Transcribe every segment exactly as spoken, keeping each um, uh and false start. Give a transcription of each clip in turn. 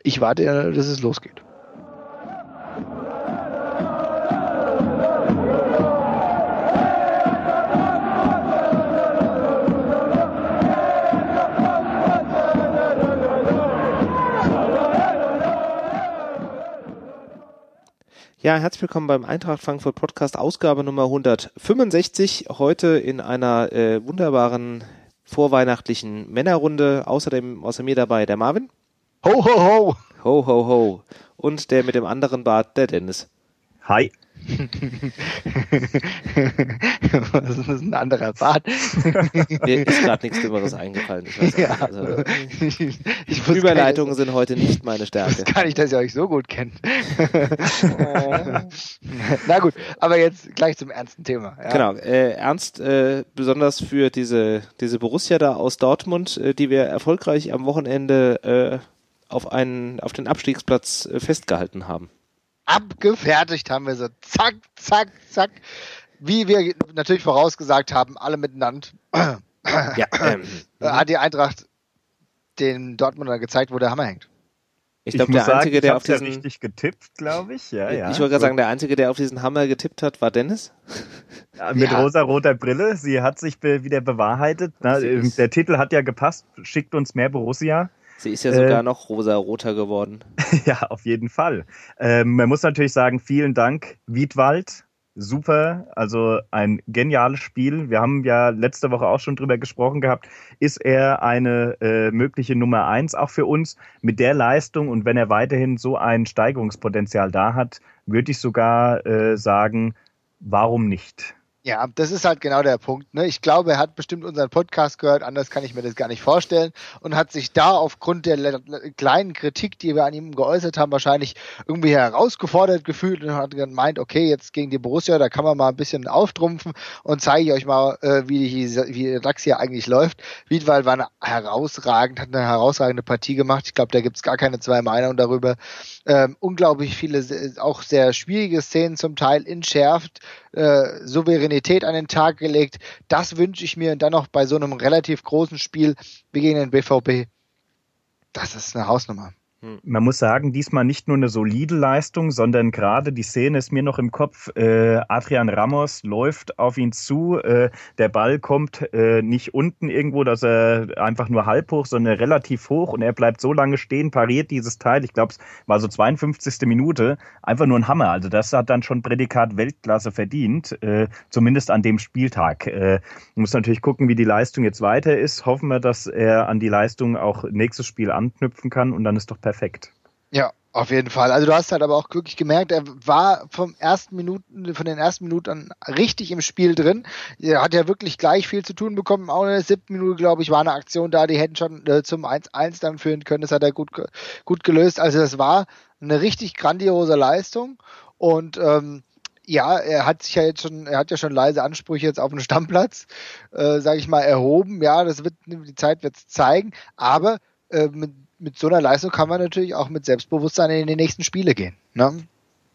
ich warte ja, dass es losgeht. Ja, herzlich willkommen beim Eintracht Frankfurt Podcast, Ausgabe Nummer hundertfünfundsechzig. Heute in einer äh, wunderbaren vorweihnachtlichen Männerrunde. Außerdem außer mir dabei der Marvin. Ho, ho, ho. Ho, ho, ho. Und der mit dem anderen Bart, der Dennis. Hi. Was ist ein anderer Bart? Mir ist gerade nichts Schlimmeres eingefallen. Ich weiß ja, also, ich, ich Überleitungen sind heute nicht meine Stärke. Kann ich, dass ihr euch so gut kennt. Na gut, aber jetzt gleich zum ernsten Thema. Ja. Genau, äh, ernst, äh, besonders für diese, diese Borussia da aus Dortmund, äh, die wir erfolgreich am Wochenende äh, auf, einen, auf den Abstiegsplatz äh, festgehalten haben. Abgefertigt haben wir so, zack, zack, zack, wie wir natürlich vorausgesagt haben, alle miteinander, ja, ähm, hat die Eintracht den Dortmunder gezeigt, wo der Hammer hängt. Ich glaube, der Einzige, sagen, der auf diesen... ja richtig getippt, glaube ich. Ja, ja. Ich wollte gerade sagen, der Einzige, der auf diesen Hammer getippt hat, war Dennis. Ja, mit ja. rosa-roter Brille. Sie hat sich be- wieder bewahrheitet. Na, der Titel hat ja gepasst. Schickt uns mehr Borussia. Sie ist ja sogar äh, noch rosa-roter geworden. Ja, auf jeden Fall. Ähm, man muss natürlich sagen, vielen Dank, Wiedwald. Super, also ein geniales Spiel. Wir haben ja letzte Woche auch schon drüber gesprochen gehabt. Ist er eine äh, mögliche Nummer eins auch für uns? Mit der Leistung und wenn er weiterhin so ein Steigerungspotenzial da hat, würde ich sogar äh, sagen, warum nicht? Ja, das ist halt genau der Punkt. Ne? Ich glaube, er hat bestimmt unseren Podcast gehört, anders kann ich mir das gar nicht vorstellen und hat sich da aufgrund der le- kleinen Kritik, die wir an ihm geäußert haben, wahrscheinlich irgendwie herausgefordert gefühlt und hat gemeint, okay, jetzt gegen die Borussia, da kann man mal ein bisschen auftrumpfen und zeige ich euch mal, äh, wie, die, wie der DAX hier eigentlich läuft. Wiedwald war eine herausragend, hat eine herausragende Partie gemacht. Ich glaube, da gibt es gar keine zwei Meinungen darüber. Ähm, unglaublich viele, auch sehr schwierige Szenen zum Teil entschärft, äh, Souveränität an den Tag gelegt. Das wünsche ich mir und dann noch bei so einem relativ großen Spiel wie gegen den B V B. Das ist eine Hausnummer. Man muss sagen, diesmal nicht nur eine solide Leistung, sondern gerade die Szene ist mir noch im Kopf. Äh, Adrian Ramos läuft auf ihn zu. Äh, der Ball kommt äh, nicht unten irgendwo, dass er einfach nur halb hoch, sondern relativ hoch und er bleibt so lange stehen, pariert dieses Teil. Ich glaube, es war so zweiundfünfzigste Minute. Einfach nur ein Hammer. Also das hat dann schon Prädikat Weltklasse verdient, äh, zumindest an dem Spieltag. Äh, man muss natürlich gucken, wie die Leistung jetzt weiter ist. Hoffen wir, dass er an die Leistung auch nächstes Spiel anknüpfen kann und dann ist doch perfekt. Perfekt. Ja, auf jeden Fall. Also du hast halt aber auch wirklich gemerkt, er war vom ersten Minuten, von den ersten Minuten an richtig im Spiel drin. Er hat ja wirklich gleich viel zu tun bekommen. Auch in der siebten Minute, glaube ich, war eine Aktion da, die hätten schon äh, zum eins eins dann führen können. Das hat er gut, gut gelöst. Also das war eine richtig grandiose Leistung und ähm, ja, er hat sich ja jetzt schon, er hat ja schon leise Ansprüche jetzt auf den Stammplatz, äh, sage ich mal, erhoben. Ja, das wird, die Zeit wird es zeigen, aber äh, mit Mit so einer Leistung kann man natürlich auch mit Selbstbewusstsein in die nächsten Spiele gehen. Ne?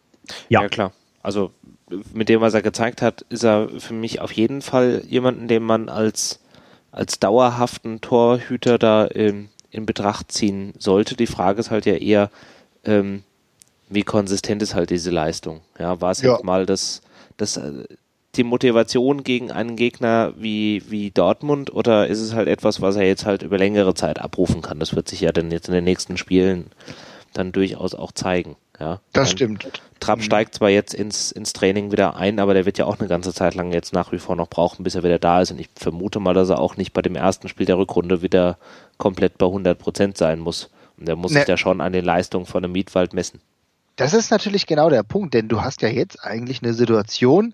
Ja. ja, klar. Also mit dem, was er gezeigt hat, ist er für mich auf jeden Fall jemanden, den man als, als dauerhaften Torhüter da ähm, in Betracht ziehen sollte. Die Frage ist halt ja eher, ähm, wie konsistent ist halt diese Leistung. Ja, war es ja. jetzt mal das, das die Motivation gegen einen Gegner wie, wie Dortmund oder ist es halt etwas, was er jetzt halt über längere Zeit abrufen kann? Das wird sich ja dann jetzt in den nächsten Spielen dann durchaus auch zeigen. Ja, das stimmt. Trapp steigt zwar jetzt ins, ins Training wieder ein, aber der wird ja auch eine ganze Zeit lang jetzt nach wie vor noch brauchen, bis er wieder da ist und ich vermute mal, dass er auch nicht bei dem ersten Spiel der Rückrunde wieder komplett bei hundert Prozent sein muss. Und der muss ne. sich da schon an den Leistungen von einem Wiedwald messen. Das ist natürlich genau der Punkt, denn du hast ja jetzt eigentlich eine Situation,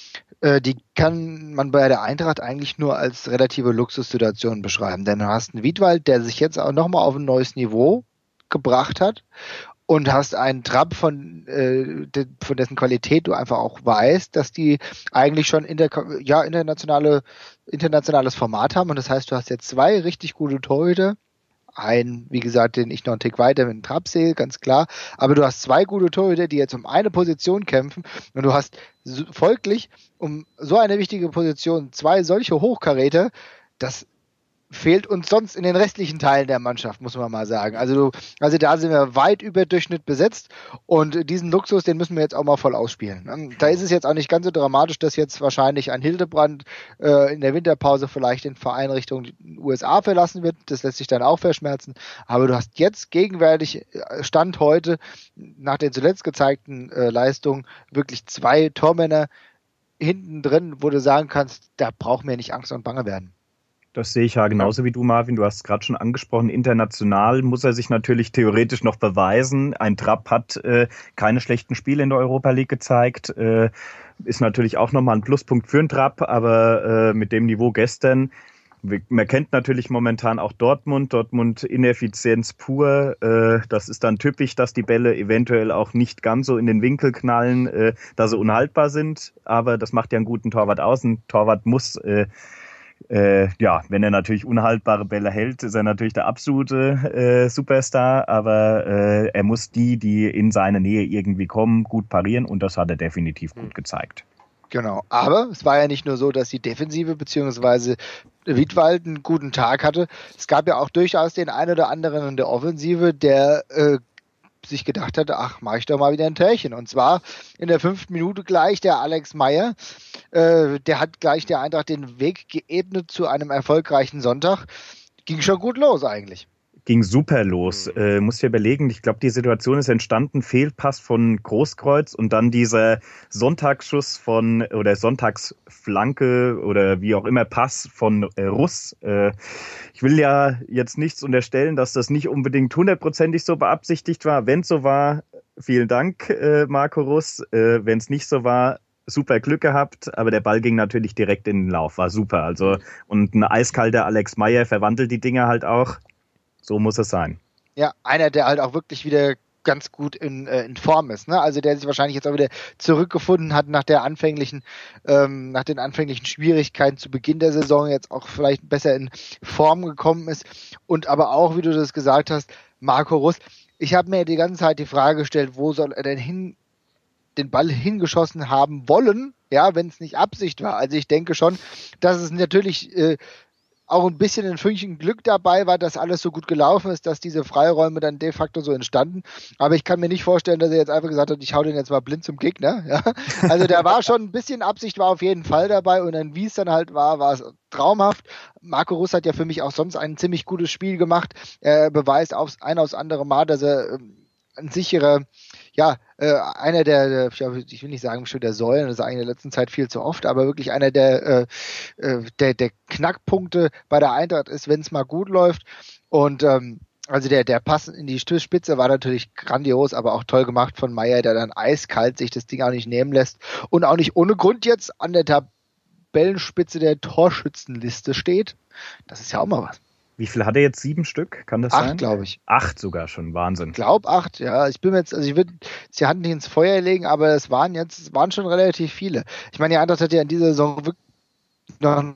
die kann man bei der Eintracht eigentlich nur als relative Luxussituation beschreiben. Denn du hast einen Wiedwald, der sich jetzt auch nochmal auf ein neues Niveau gebracht hat und hast einen Trapp, von, äh, de, von dessen Qualität du einfach auch weißt, dass die eigentlich schon inter, ja, internationale, internationales Format haben. Und das heißt, du hast jetzt zwei richtig gute Torhüter. Ein, wie gesagt, den ich noch einen Tick weiter mit dem Trapp sehe, ganz klar. Aber du hast zwei gute Torhüter, die jetzt um eine Position kämpfen. Und du hast so, folglich um so eine wichtige Position zwei solche Hochkaräter, das fehlt uns sonst in den restlichen Teilen der Mannschaft, muss man mal sagen. Also, also da sind wir weit über Durchschnitt besetzt und diesen Luxus, den müssen wir jetzt auch mal voll ausspielen. Da ist es jetzt auch nicht ganz so dramatisch, dass jetzt wahrscheinlich ein Hildebrand äh, in der Winterpause vielleicht den Verein Richtung U S A verlassen wird. Das lässt sich dann auch verschmerzen. Aber du hast jetzt gegenwärtig, Stand heute, nach den zuletzt gezeigten äh, Leistungen, wirklich zwei Tormänner hinten drin, wo du sagen kannst, da brauchen wir nicht Angst und Bange werden. Das sehe ich ja genauso wie du, Marvin. Du hast es gerade schon angesprochen. International muss er sich natürlich theoretisch noch beweisen. Ein Trapp hat äh, keine schlechten Spiele in der Europa League gezeigt. Äh, ist natürlich auch nochmal ein Pluspunkt für einen Trapp, aber äh, mit dem Niveau gestern. Man kennt natürlich momentan auch Dortmund. Dortmund Ineffizienz pur. Äh, das ist dann typisch, dass die Bälle eventuell auch nicht ganz so in den Winkel knallen, äh, da sie unhaltbar sind. Aber das macht ja einen guten Torwart aus. Ein Torwart muss... Äh, Äh, ja, wenn er natürlich unhaltbare Bälle hält, ist er natürlich der absolute äh, Superstar, aber äh, er muss die, die in seine Nähe irgendwie kommen, gut parieren und das hat er definitiv gut gezeigt. Genau, aber es war ja nicht nur so, dass die Defensive bzw. Wiedwald einen guten Tag hatte, es gab ja auch durchaus den einen oder anderen in der Offensive, der äh, sich gedacht hatte, ach, mache ich doch mal wieder ein Törchen. Und zwar in der fünften Minute gleich der Alex Meyer, äh, der hat gleich der Eintracht den Weg geebnet zu einem erfolgreichen Sonntag. Ging schon gut los eigentlich. Ging super los. Mhm. Äh, musst dir überlegen, ich glaube, die Situation ist entstanden, Fehlpass von Großkreuz und dann dieser Sonntagsschuss von, oder Sonntagsflanke oder wie auch immer, Pass von äh, Russ. Äh, ich will ja jetzt nichts unterstellen, dass das nicht unbedingt hundertprozentig so beabsichtigt war. Wenn es so war, vielen Dank, äh, Marco Russ. Äh, wenn es nicht so war, super Glück gehabt, aber der Ball ging natürlich direkt in den Lauf, war super. Also, und ein eiskalter Alex Meyer verwandelt die Dinger halt auch. So muss es sein. Ja, einer, der halt auch wirklich wieder ganz gut in, äh, in Form ist, ne? Also der sich wahrscheinlich jetzt auch wieder zurückgefunden hat nach der anfänglichen, ähm, nach den anfänglichen Schwierigkeiten zu Beginn der Saison, jetzt auch vielleicht besser in Form gekommen ist. Und aber auch, wie du das gesagt hast, Marco Russ, ich habe mir die ganze Zeit die Frage gestellt, wo soll er denn hin, den Ball hingeschossen haben wollen, ja, wenn es nicht Absicht war. Also ich denke schon, dass es natürlich äh, auch ein bisschen ein Fünkchen Glück dabei war, dass alles so gut gelaufen ist, dass diese Freiräume dann de facto so entstanden. Aber ich kann mir nicht vorstellen, dass er jetzt einfach gesagt hat, ich hau den jetzt mal blind zum Gegner. Ja? Also da war schon ein bisschen Absicht, war auf jeden Fall dabei und dann, wie es dann halt war, war es traumhaft. Marco Russ hat ja für mich auch sonst ein ziemlich gutes Spiel gemacht. Er beweist aufs ein aufs andere Mal, dass er ähm, ein sicherer, ja, äh, einer der, der, ich will nicht sagen schon der Säulen, das sage ich in der letzten Zeit viel zu oft, aber wirklich einer der, äh, der, der Knackpunkte bei der Eintracht ist, wenn es mal gut läuft. Und ähm, also der, der Pass in die Spitze war natürlich grandios, aber auch toll gemacht von Meyer, der dann eiskalt sich das Ding auch nicht nehmen lässt und auch nicht ohne Grund jetzt an der Tabellenspitze der Torschützenliste steht. Das ist ja auch mal was. Wie viel hat er jetzt? Sieben Stück? Kann das acht, sein? Acht, glaube ich. Acht sogar schon. Wahnsinn. Ich glaube acht, ja. Ich bin mir jetzt, also ich würde jetzt die Hand nicht ins Feuer legen, aber es waren jetzt, es waren schon relativ viele. Ich meine, die Eintracht hat ja in dieser Saison wirklich noch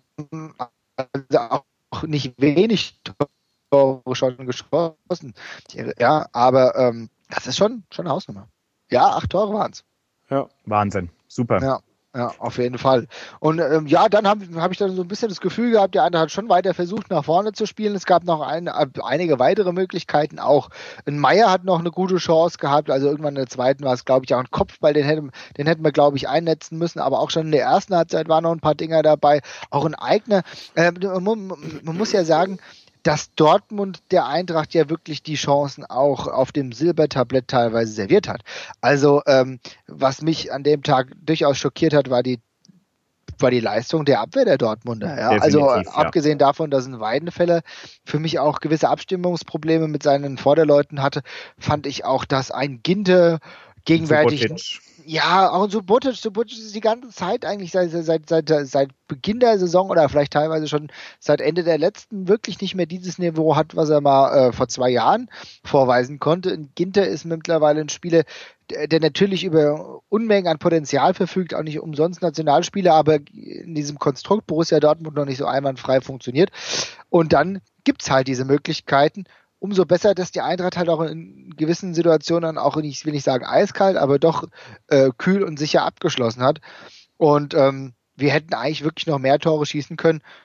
also auch nicht wenig Tore schon geschossen. Ja, aber ähm, das ist schon, schon eine Hausnummer. Ja, acht Tore waren es. Ja. Wahnsinn. Super. Ja. Ja, auf jeden Fall. Und ähm, ja, dann habe hab ich dann so ein bisschen das Gefühl gehabt, der andere hat schon weiter versucht, nach vorne zu spielen. Es gab noch ein, einige weitere Möglichkeiten. Auch ein Meier hat noch eine gute Chance gehabt. Also irgendwann in der zweiten war es, glaube ich, auch ein Kopfball. Den hätten, den hätten wir, glaube ich, einnetzen müssen. Aber auch schon in der ersten Halbzeit waren noch ein paar Dinger dabei. Auch ein Eigner. Äh, man, man muss ja sagen, dass Dortmund der Eintracht ja wirklich die Chancen auch auf dem Silbertablett teilweise serviert hat. Also ähm, was mich an dem Tag durchaus schockiert hat, war die war die Leistung der Abwehr der Dortmunder. Ja? Also ja. Abgesehen davon, dass ein Weidenfeller für mich auch gewisse Abstimmungsprobleme mit seinen Vorderleuten hatte, fand ich auch, dass ein Ginte gegenwärtig... Subotic. Ja, auch Subotic, Subotic ist die ganze Zeit eigentlich seit, seit, seit, seit Beginn der Saison oder vielleicht teilweise schon seit Ende der letzten wirklich nicht mehr dieses Niveau hat, was er mal äh, vor zwei Jahren vorweisen konnte. Und Ginter ist mittlerweile ein Spieler, der, der natürlich über Unmengen an Potenzial verfügt, auch nicht umsonst Nationalspieler, aber in diesem Konstrukt Borussia Dortmund noch nicht so einwandfrei funktioniert. Und dann gibt's halt diese Möglichkeiten. Umso besser, dass die Eintracht halt auch in gewissen Situationen auch, ich will nicht sagen eiskalt, aber doch äh, kühl und sicher abgeschlossen hat. Und ähm, wir hätten eigentlich wirklich noch mehr Tore schießen können.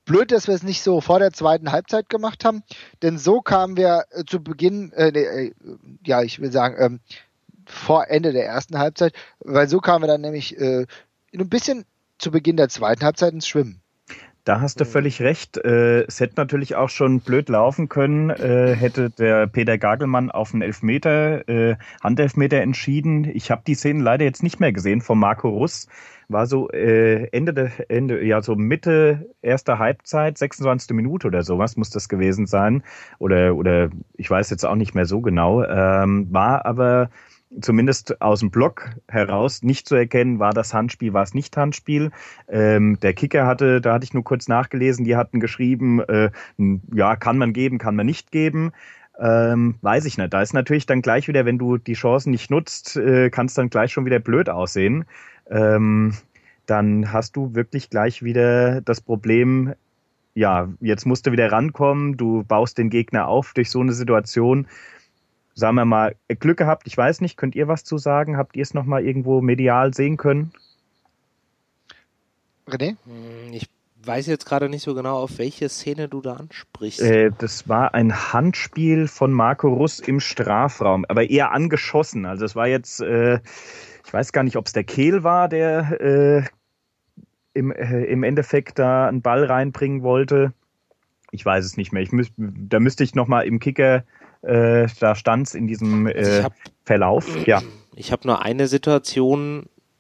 blöd, dass wir es nicht so vor der zweiten Halbzeit gemacht haben, denn so kamen wir äh, zu Beginn, äh, äh, ja, ich will sagen, ähm, vor Ende der ersten Halbzeit, weil so kamen wir dann nämlich äh, ein bisschen zu Beginn der zweiten Halbzeit ins Schwimmen. Da hast du völlig recht. Äh, es hätte natürlich auch schon blöd laufen können, äh, hätte der Peter Gagelmann auf einen Elfmeter, äh, Handelfmeter entschieden. Ich habe die Szenen leider jetzt nicht mehr gesehen von Marco Russ. War so äh, Ende der Ende, ja so Mitte erster Halbzeit, sechsundzwanzigste Minute oder sowas muss das gewesen sein. Oder oder ich weiß jetzt auch nicht mehr so genau. Ähm, war aber zumindest aus dem Block heraus nicht zu erkennen, war das Handspiel, war es nicht Handspiel. Ähm, der Kicker hatte, da hatte ich nur kurz nachgelesen, die hatten geschrieben, äh, ja, kann man geben, kann man nicht geben. Ähm, weiß ich nicht. Da ist natürlich dann gleich wieder, wenn du die Chancen nicht nutzt, äh, kann es dann gleich schon wieder blöd aussehen. Ähm, dann hast du wirklich gleich wieder das Problem, ja, jetzt musst du wieder rankommen, du baust den Gegner auf durch so eine Situation. Sagen wir mal, Glück gehabt, ich weiß nicht, könnt ihr was zu sagen? Habt ihr es nochmal irgendwo medial sehen können? René? Ich weiß jetzt gerade nicht so genau, auf welche Szene du da ansprichst. Äh, das war ein Handspiel von Marco Russ im Strafraum, aber eher angeschossen. Also es war jetzt, äh, ich weiß gar nicht, ob es der Kehl war, der äh, im, äh, im Endeffekt da einen Ball reinbringen wollte. Ich weiß es nicht mehr. Ich müß, da müsste ich nochmal im Kicker, äh, da stand es in diesem äh, also hab, Verlauf. Ja. Ich habe nur eine Situation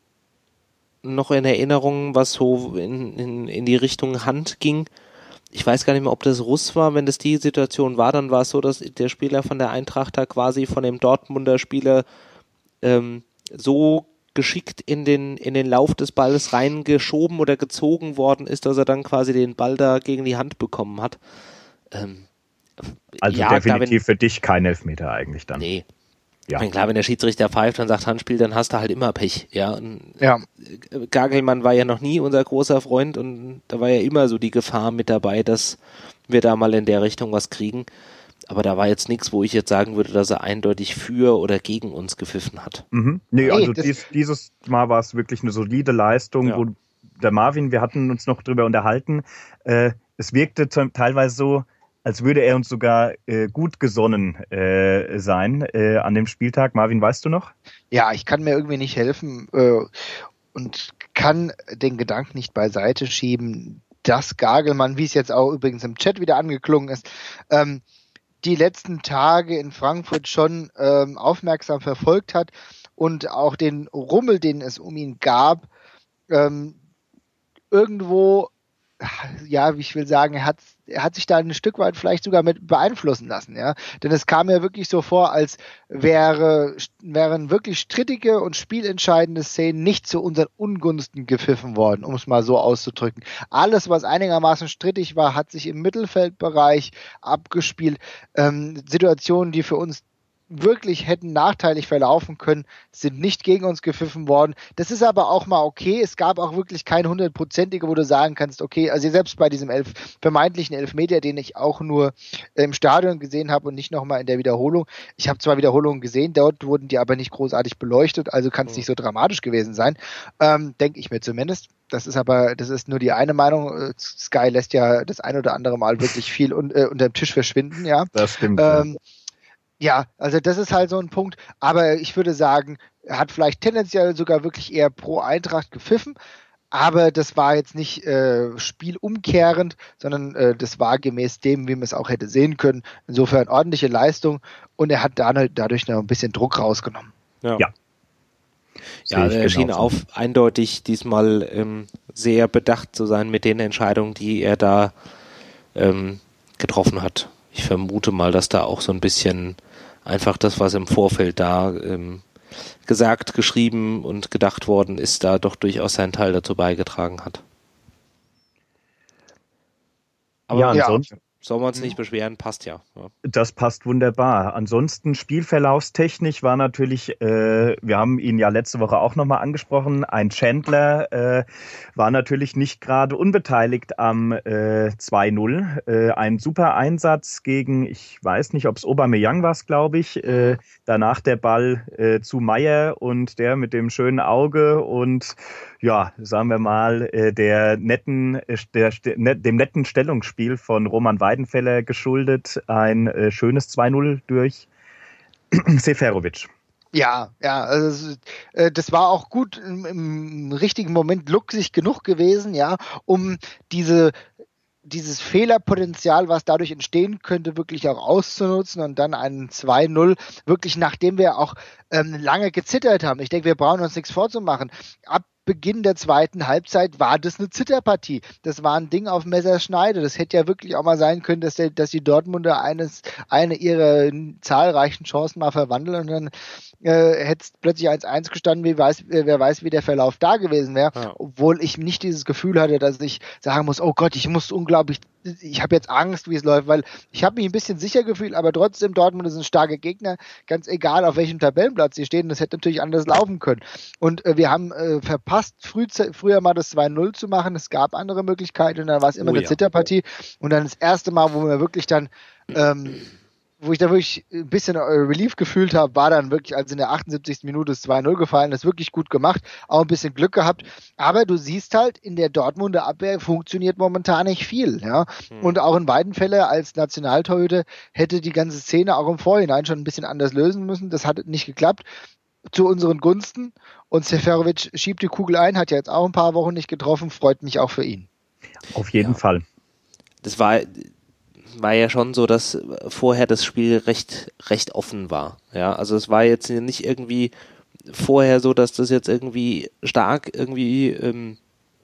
noch in Erinnerung, was so in, in, in die Richtung Hand ging. Ich weiß gar nicht mehr, ob das Russ war. Wenn das die Situation war, dann war es so, dass der Spieler von der Eintracht da quasi von dem Dortmunder Spieler ähm, so geschickt in den, in den Lauf des Balles reingeschoben oder gezogen worden ist, dass er dann quasi den Ball da gegen die Hand bekommen hat. Ähm, also ja, definitiv klar, wenn, für dich kein Elfmeter eigentlich dann. Nee. Ja. Ich meine, klar, wenn der Schiedsrichter pfeift und sagt Handspiel, dann hast du halt immer Pech. Ja. ja. Gagelmann war ja noch nie unser großer Freund und da war ja immer so die Gefahr mit dabei, dass wir da mal in der Richtung was kriegen. Aber da war jetzt nichts, wo ich jetzt sagen würde, dass er eindeutig für oder gegen uns gepfiffen hat. Mhm. Nee, also nee, dies, dieses Mal war es wirklich eine solide Leistung, ja. wo der Marvin, wir hatten uns noch drüber unterhalten, äh, es wirkte teilweise so, als würde er uns sogar äh, gut gesonnen äh, sein äh, an dem Spieltag. Marvin, weißt du noch? Ja, ich kann mir irgendwie nicht helfen äh, und kann den Gedanken nicht beiseite schieben, dass Gagelmann, wie es jetzt auch übrigens im Chat wieder angeklungen ist, ähm, die letzten Tage in Frankfurt schon ähm, aufmerksam verfolgt hat und auch den Rummel, den es um ihn gab, ähm, irgendwo, ja, wie ich will sagen, er hat, er hat sich da ein Stück weit vielleicht sogar mit beeinflussen lassen, ja. Denn es kam mir wirklich so vor, als wäre, wären wirklich strittige und spielentscheidende Szenen nicht zu unseren Ungunsten gepfiffen worden, um es mal so auszudrücken. Alles, was einigermaßen strittig war, hat sich im Mittelfeldbereich abgespielt. Ähm, Situationen, die für uns wirklich hätten nachteilig verlaufen können, sind nicht gegen uns gepfiffen worden. Das ist aber auch mal okay. Es gab auch wirklich kein hundertprozentige, wo du sagen kannst, okay, also selbst bei diesem elf, vermeintlichen Elfmeter, den ich auch nur im Stadion gesehen habe und nicht nochmal in der Wiederholung. Ich habe zwar Wiederholungen gesehen, dort wurden die aber nicht großartig beleuchtet, also kann es mhm. nicht so dramatisch gewesen sein, ähm, denke ich mir zumindest. Das ist aber, das ist nur die eine Meinung. Sky lässt ja das ein oder andere Mal wirklich viel un, äh, unter dem Tisch verschwinden, ja. Das stimmt. Ähm, ja. Ja, also das ist halt so ein Punkt, aber ich würde sagen, er hat vielleicht tendenziell sogar wirklich eher pro Eintracht gepfiffen, aber das war jetzt nicht äh, spielumkehrend, sondern äh, das war gemäß dem, wie man es auch hätte sehen können. Insofern ordentliche Leistung und er hat dadurch noch ein bisschen Druck rausgenommen. Ja. Ja, ja also er schien auch eindeutig diesmal ähm, sehr bedacht zu sein mit den Entscheidungen, die er da ähm, getroffen hat. Ich vermute mal, dass da auch so ein bisschen einfach das, was im Vorfeld da ähm, gesagt, geschrieben und gedacht worden ist, da doch durchaus seinen Teil dazu beigetragen hat. Aber ja, ansonsten sollen wir uns nicht beschweren, passt ja. ja. Das passt wunderbar. Ansonsten spielverlaufstechnisch war natürlich, äh, wir haben ihn ja letzte Woche auch nochmal angesprochen, ein Chandler äh, war natürlich nicht gerade unbeteiligt am äh, zwei null. Äh, ein super Einsatz gegen, ich weiß nicht, ob es Aubameyang war, glaube ich. Äh, danach der Ball äh, zu Meier und der mit dem schönen Auge und ja, sagen wir mal, der netten, der, dem netten Stellungsspiel von Roman Weidenfeller geschuldet, ein schönes zwei null durch Seferovic. Ja, ja, also das war auch gut im, im richtigen Moment luxig genug gewesen, ja, um diese dieses Fehlerpotenzial, was dadurch entstehen könnte, wirklich auch auszunutzen und dann einen zwei null, wirklich nachdem wir auch ähm, lange gezittert haben. Ich denke, wir brauchen uns nichts vorzumachen. Ab Beginn der zweiten Halbzeit war das eine Zitterpartie. Das war ein Ding auf Messerschneide. Das hätte ja wirklich auch mal sein können, dass, der, dass die Dortmunder eines, eine ihrer zahlreichen Chancen mal verwandeln und dann äh, hätte es plötzlich eins eins gestanden, wie weiß, wer weiß, wie der Verlauf da gewesen wäre. Ja. Obwohl ich nicht dieses Gefühl hatte, dass ich sagen muss, oh Gott, ich muss unglaublich, ich habe jetzt Angst, wie es läuft, weil ich habe mich ein bisschen sicher gefühlt, aber trotzdem, Dortmund ist ein starker Gegner, ganz egal, auf welchem Tabellenplatz sie stehen, das hätte natürlich anders laufen können. Und äh, wir haben äh, verpasst, früh, früher mal das zwei null zu machen, es gab andere Möglichkeiten und dann war es immer oh, eine ja. Zitterpartie und dann das erste Mal, wo wir wirklich dann ähm, wo ich da wirklich ein bisschen Relief gefühlt habe, war dann wirklich, als in der achtundsiebzigsten Minute das zwei null gefallen ist, wirklich gut gemacht, auch ein bisschen Glück gehabt, aber du siehst halt, in der Dortmunder Abwehr funktioniert momentan nicht viel, ja, mhm. und auch in beiden Fällen als Nationaltorhüter hätte die ganze Szene auch im Vorhinein schon ein bisschen anders lösen müssen, das hat nicht geklappt, zu unseren Gunsten und Seferovic schiebt die Kugel ein, hat ja jetzt auch ein paar Wochen nicht getroffen, freut mich auch für ihn. Auf jeden ja. Fall. Das war war ja schon so, dass vorher das Spiel recht recht offen war. Ja, also es war jetzt nicht irgendwie vorher so, dass das jetzt irgendwie stark irgendwie ähm,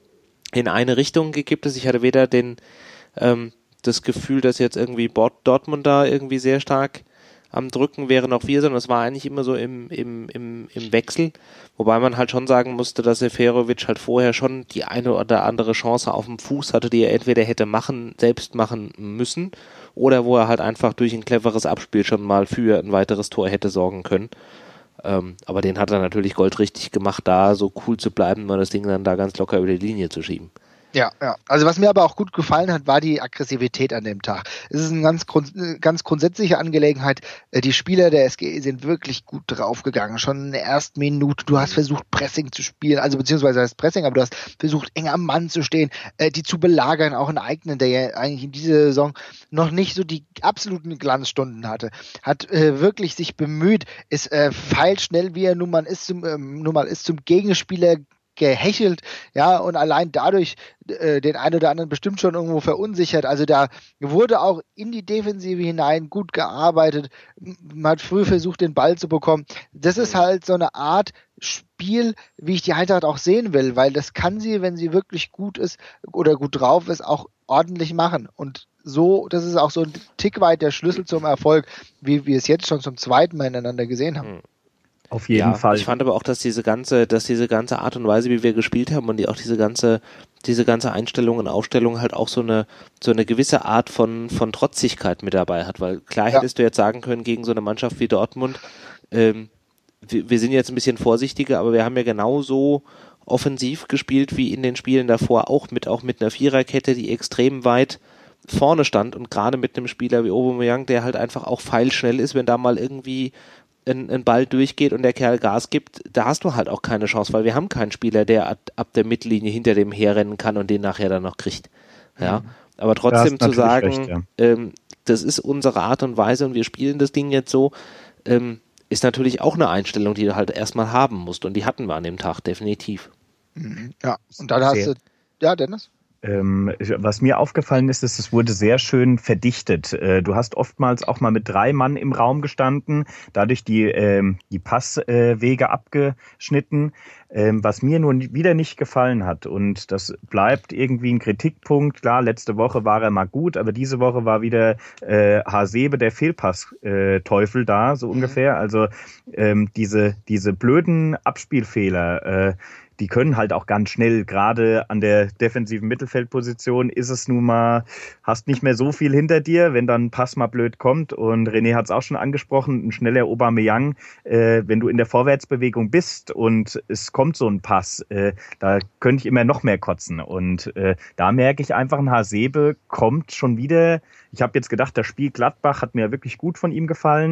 in eine Richtung gekippt ist. Ich hatte weder den ähm, das Gefühl, dass jetzt irgendwie Dortmund da irgendwie sehr stark am Drücken wäre noch wir, sondern es war eigentlich immer so im, im, im, im Wechsel, wobei man halt schon sagen musste, dass Seferovic halt vorher schon die eine oder andere Chance auf dem Fuß hatte, die er entweder hätte machen, selbst machen müssen, oder wo er halt einfach durch ein cleveres Abspiel schon mal für ein weiteres Tor hätte sorgen können. Ähm, aber den hat er natürlich goldrichtig gemacht, da so cool zu bleiben und das Ding dann da ganz locker über die Linie zu schieben. Ja, ja. Also was mir aber auch gut gefallen hat, war die Aggressivität an dem Tag. Es ist eine ganz, grund, ganz grundsätzliche Angelegenheit. Die Spieler der S G E sind wirklich gut draufgegangen. Schon in der ersten Minute. Du hast versucht, Pressing zu spielen, also beziehungsweise das Pressing, aber du hast versucht, eng am Mann zu stehen, äh, die zu belagern, auch einen eigenen, der ja eigentlich in dieser Saison noch nicht so die absoluten Glanzstunden hatte. Hat äh, wirklich sich bemüht, ist äh, feilschnell, wie er nun mal ist, zum, ähm, nun mal ist zum Gegenspieler gehechelt, ja, und allein dadurch äh, den einen oder anderen bestimmt schon irgendwo verunsichert. Also da wurde auch in die Defensive hinein gut gearbeitet. Man hat früh versucht, den Ball zu bekommen. Das ist halt so eine Art Spiel, wie ich die Eintracht auch sehen will, weil das kann sie, wenn sie wirklich gut ist oder gut drauf ist, auch ordentlich machen. Und so, das ist auch so ein Tick weit der Schlüssel zum Erfolg, wie wir es jetzt schon zum zweiten Mal ineinander gesehen haben. Auf jeden ja, Fall. Ich fand aber auch, dass diese ganze, dass diese ganze Art und Weise, wie wir gespielt haben und die auch diese ganze, diese ganze Einstellung und Aufstellung halt auch so eine, so eine gewisse Art von, von Trotzigkeit mit dabei hat, weil klar ja. hättest du jetzt sagen können, gegen so eine Mannschaft wie Dortmund, ähm, wir, wir sind jetzt ein bisschen vorsichtiger, aber wir haben ja genauso offensiv gespielt wie in den Spielen davor auch mit, auch mit einer Viererkette, die extrem weit vorne stand und gerade mit einem Spieler wie Aubameyang, der halt einfach auch pfeilschnell ist, wenn da mal irgendwie ein, ein Ball durchgeht und der Kerl Gas gibt, da hast du halt auch keine Chance, weil wir haben keinen Spieler, der ab, ab der Mittellinie hinter dem herrennen kann und den nachher dann noch kriegt. Ja, mhm. aber trotzdem zu sagen, recht, ja. ähm, das ist unsere Art und Weise und wir spielen das Ding jetzt so, ähm, ist natürlich auch eine Einstellung, die du halt erstmal haben musst und die hatten wir an dem Tag definitiv. Mhm. Ja, und dann hast du, ja Dennis? Ähm, was mir aufgefallen ist, ist, es wurde sehr schön verdichtet. Äh, du hast oftmals auch mal mit drei Mann im Raum gestanden, dadurch die, ähm, die Passwege äh, abgeschnitten, ähm, was mir nur wieder nicht gefallen hat. Und das bleibt irgendwie ein Kritikpunkt. Klar, letzte Woche war er mal gut, aber diese Woche war wieder äh, Hasebe, der Fehlpass-Teufel da, so ungefähr. Also ähm, diese, diese blöden Abspielfehler, äh, die können halt auch ganz schnell, gerade an der defensiven Mittelfeldposition ist es nun mal, hast nicht mehr so viel hinter dir, wenn dann ein Pass mal blöd kommt und René hat es auch schon angesprochen, ein schneller Aubameyang, äh, wenn du in der Vorwärtsbewegung bist und es kommt so ein Pass, äh, da könnte ich immer noch mehr kotzen und äh, da merke ich einfach, ein Hasebe kommt schon wieder, ich habe jetzt gedacht, das Spiel Gladbach hat mir wirklich gut von ihm gefallen,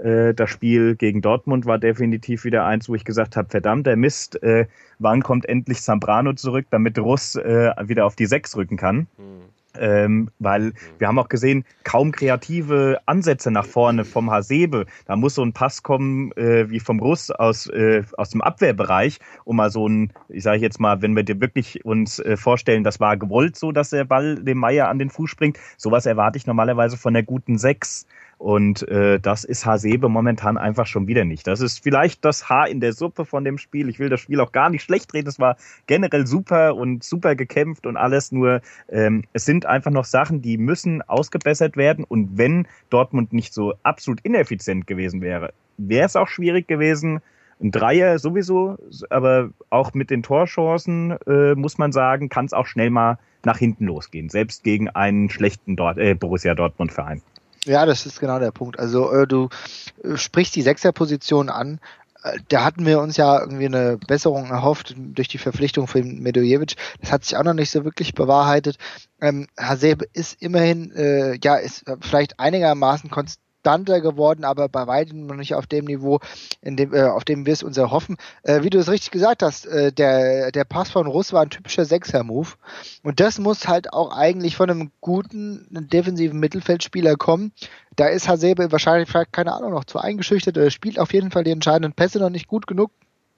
Äh, das Spiel gegen Dortmund war definitiv wieder eins, wo ich gesagt habe, verdammter Mist, äh, wann kommt endlich Zambrano zurück, damit Russ äh, wieder auf die Sechs rücken kann. Mhm. Ähm, weil wir haben auch gesehen, kaum kreative Ansätze nach vorne vom Hasebe. Da muss so ein Pass kommen äh, wie vom Russ aus, äh, aus dem Abwehrbereich, um mal so ein, ich sage jetzt mal, wenn wir dir wirklich uns äh, vorstellen, das war gewollt so, dass der Ball dem Meier an den Fuß springt, sowas erwarte ich normalerweise von der guten Sechs. Und äh, das ist Hasebe momentan einfach schon wieder nicht. Das ist vielleicht das Haar in der Suppe von dem Spiel. Ich will das Spiel auch gar nicht schlecht reden. Es war generell super und super gekämpft und alles. Nur ähm, es sind einfach noch Sachen, die müssen ausgebessert werden. Und wenn Dortmund nicht so absolut ineffizient gewesen wäre, wäre es auch schwierig gewesen. Ein Dreier sowieso, aber auch mit den Torchancen, äh, muss man sagen, kann es auch schnell mal nach hinten losgehen. Selbst gegen einen schlechten Dort- äh, Borussia Dortmund-Verein. Ja, das ist genau der Punkt. Also äh, du äh, sprichst die Sechserposition an. Äh, da hatten wir uns ja irgendwie eine Besserung erhofft durch die Verpflichtung von Medojevic. Das hat sich auch noch nicht so wirklich bewahrheitet. Ähm, Hasebe ist immerhin, äh, ja, ist vielleicht einigermaßen konstanter geworden, aber bei weitem noch nicht auf dem Niveau, in dem, äh, auf dem wir es uns erhoffen. Äh, wie du es richtig gesagt hast, äh, der, der Pass von Russ war ein typischer Sechser-Move. Und das muss halt auch eigentlich von einem guten defensiven Mittelfeldspieler kommen. Da ist Hasebe wahrscheinlich, keine Ahnung, noch zu eingeschüchtert oder spielt auf jeden Fall die entscheidenden Pässe noch nicht gut genug.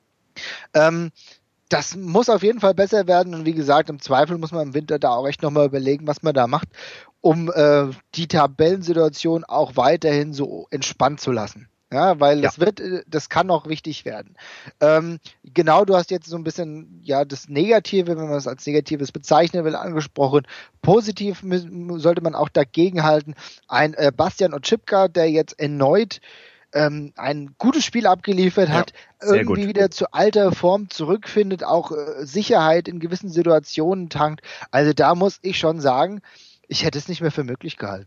Ähm, Das muss auf jeden Fall besser werden und wie gesagt, im Zweifel muss man im Winter da auch echt nochmal überlegen, was man da macht, um äh, die Tabellensituation auch weiterhin so entspannt zu lassen. Ja, weil das ja. wird, das kann auch wichtig werden. Ähm, genau, du hast jetzt so ein bisschen, ja, das Negative, wenn man es als Negatives bezeichnen will, angesprochen. Positiv müssen, sollte man auch dagegen halten. Ein äh, Bastian Oczipka, der jetzt erneut ähm, ein gutes Spiel abgeliefert hat, ja, irgendwie gut. wieder zu alter Form zurückfindet, auch äh, Sicherheit in gewissen Situationen tankt. Also da muss ich schon sagen, ich hätte es nicht mehr für möglich gehalten.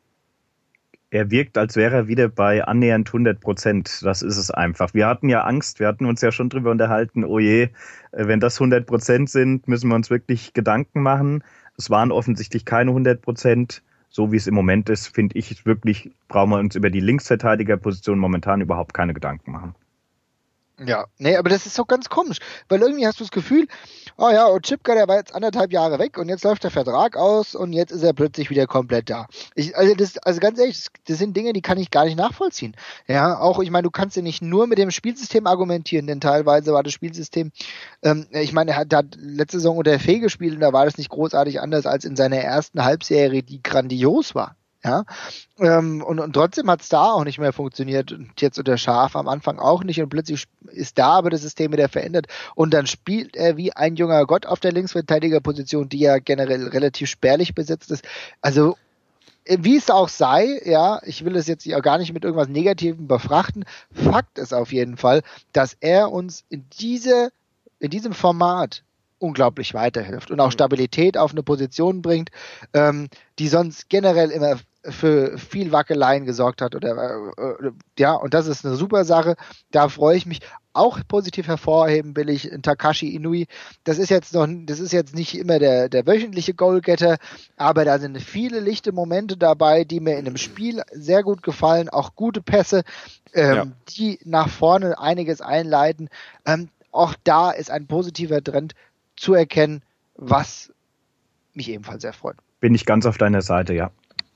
Er wirkt, als wäre er wieder bei annähernd hundert Prozent. Das ist es einfach. Wir hatten ja Angst, wir hatten uns ja schon drüber unterhalten, oh je, wenn das hundert Prozent sind, müssen wir uns wirklich Gedanken machen. Es waren offensichtlich keine hundert Prozent. So wie es im Moment ist, finde ich wirklich, brauchen wir uns über die Linksverteidigerposition momentan überhaupt keine Gedanken machen. Ja, nee, aber das ist doch ganz komisch, weil irgendwie hast du das Gefühl, oh ja, Oczipka, der war jetzt anderthalb Jahre weg und jetzt läuft der Vertrag aus und jetzt ist er plötzlich wieder komplett da. Ich, also, das, also ganz ehrlich, das, das sind Dinge, die kann ich gar nicht nachvollziehen. Ja, auch, ich meine, du kannst ja nicht nur mit dem Spielsystem argumentieren, denn teilweise war das Spielsystem, ähm, ich meine, er hat, hat letzte Saison unter Fee gespielt und da war das nicht großartig anders als in seiner ersten Halbserie, die grandios war. Ja, ähm, und, und trotzdem hat es da auch nicht mehr funktioniert und jetzt unter Schaf am Anfang auch nicht und plötzlich ist da aber das System wieder verändert und dann spielt er wie ein junger Gott auf der Linksverteidigerposition, die ja generell relativ spärlich besetzt ist. Also wie es auch sei, ja, ich will es jetzt ja gar nicht mit irgendwas Negativem befrachten, Fakt ist auf jeden Fall, dass er uns in diese, in diesem Format unglaublich weiterhilft und auch Stabilität auf eine Position bringt, ähm, die sonst generell immer für viel Wackeleien gesorgt hat oder äh, ja, und das ist eine super Sache. Da freue ich mich. Auch positiv hervorheben will ich Takashi Inui. Das ist jetzt noch, das ist jetzt nicht immer der, der wöchentliche Goalgetter, aber da sind viele lichte Momente dabei, die mir in dem Spiel sehr gut gefallen. Auch gute Pässe, ähm, ja. die nach vorne einiges einleiten. Ähm, auch da ist ein positiver Trend zu erkennen, was mich ebenfalls sehr freut. Bin ich ganz auf deiner Seite, ja.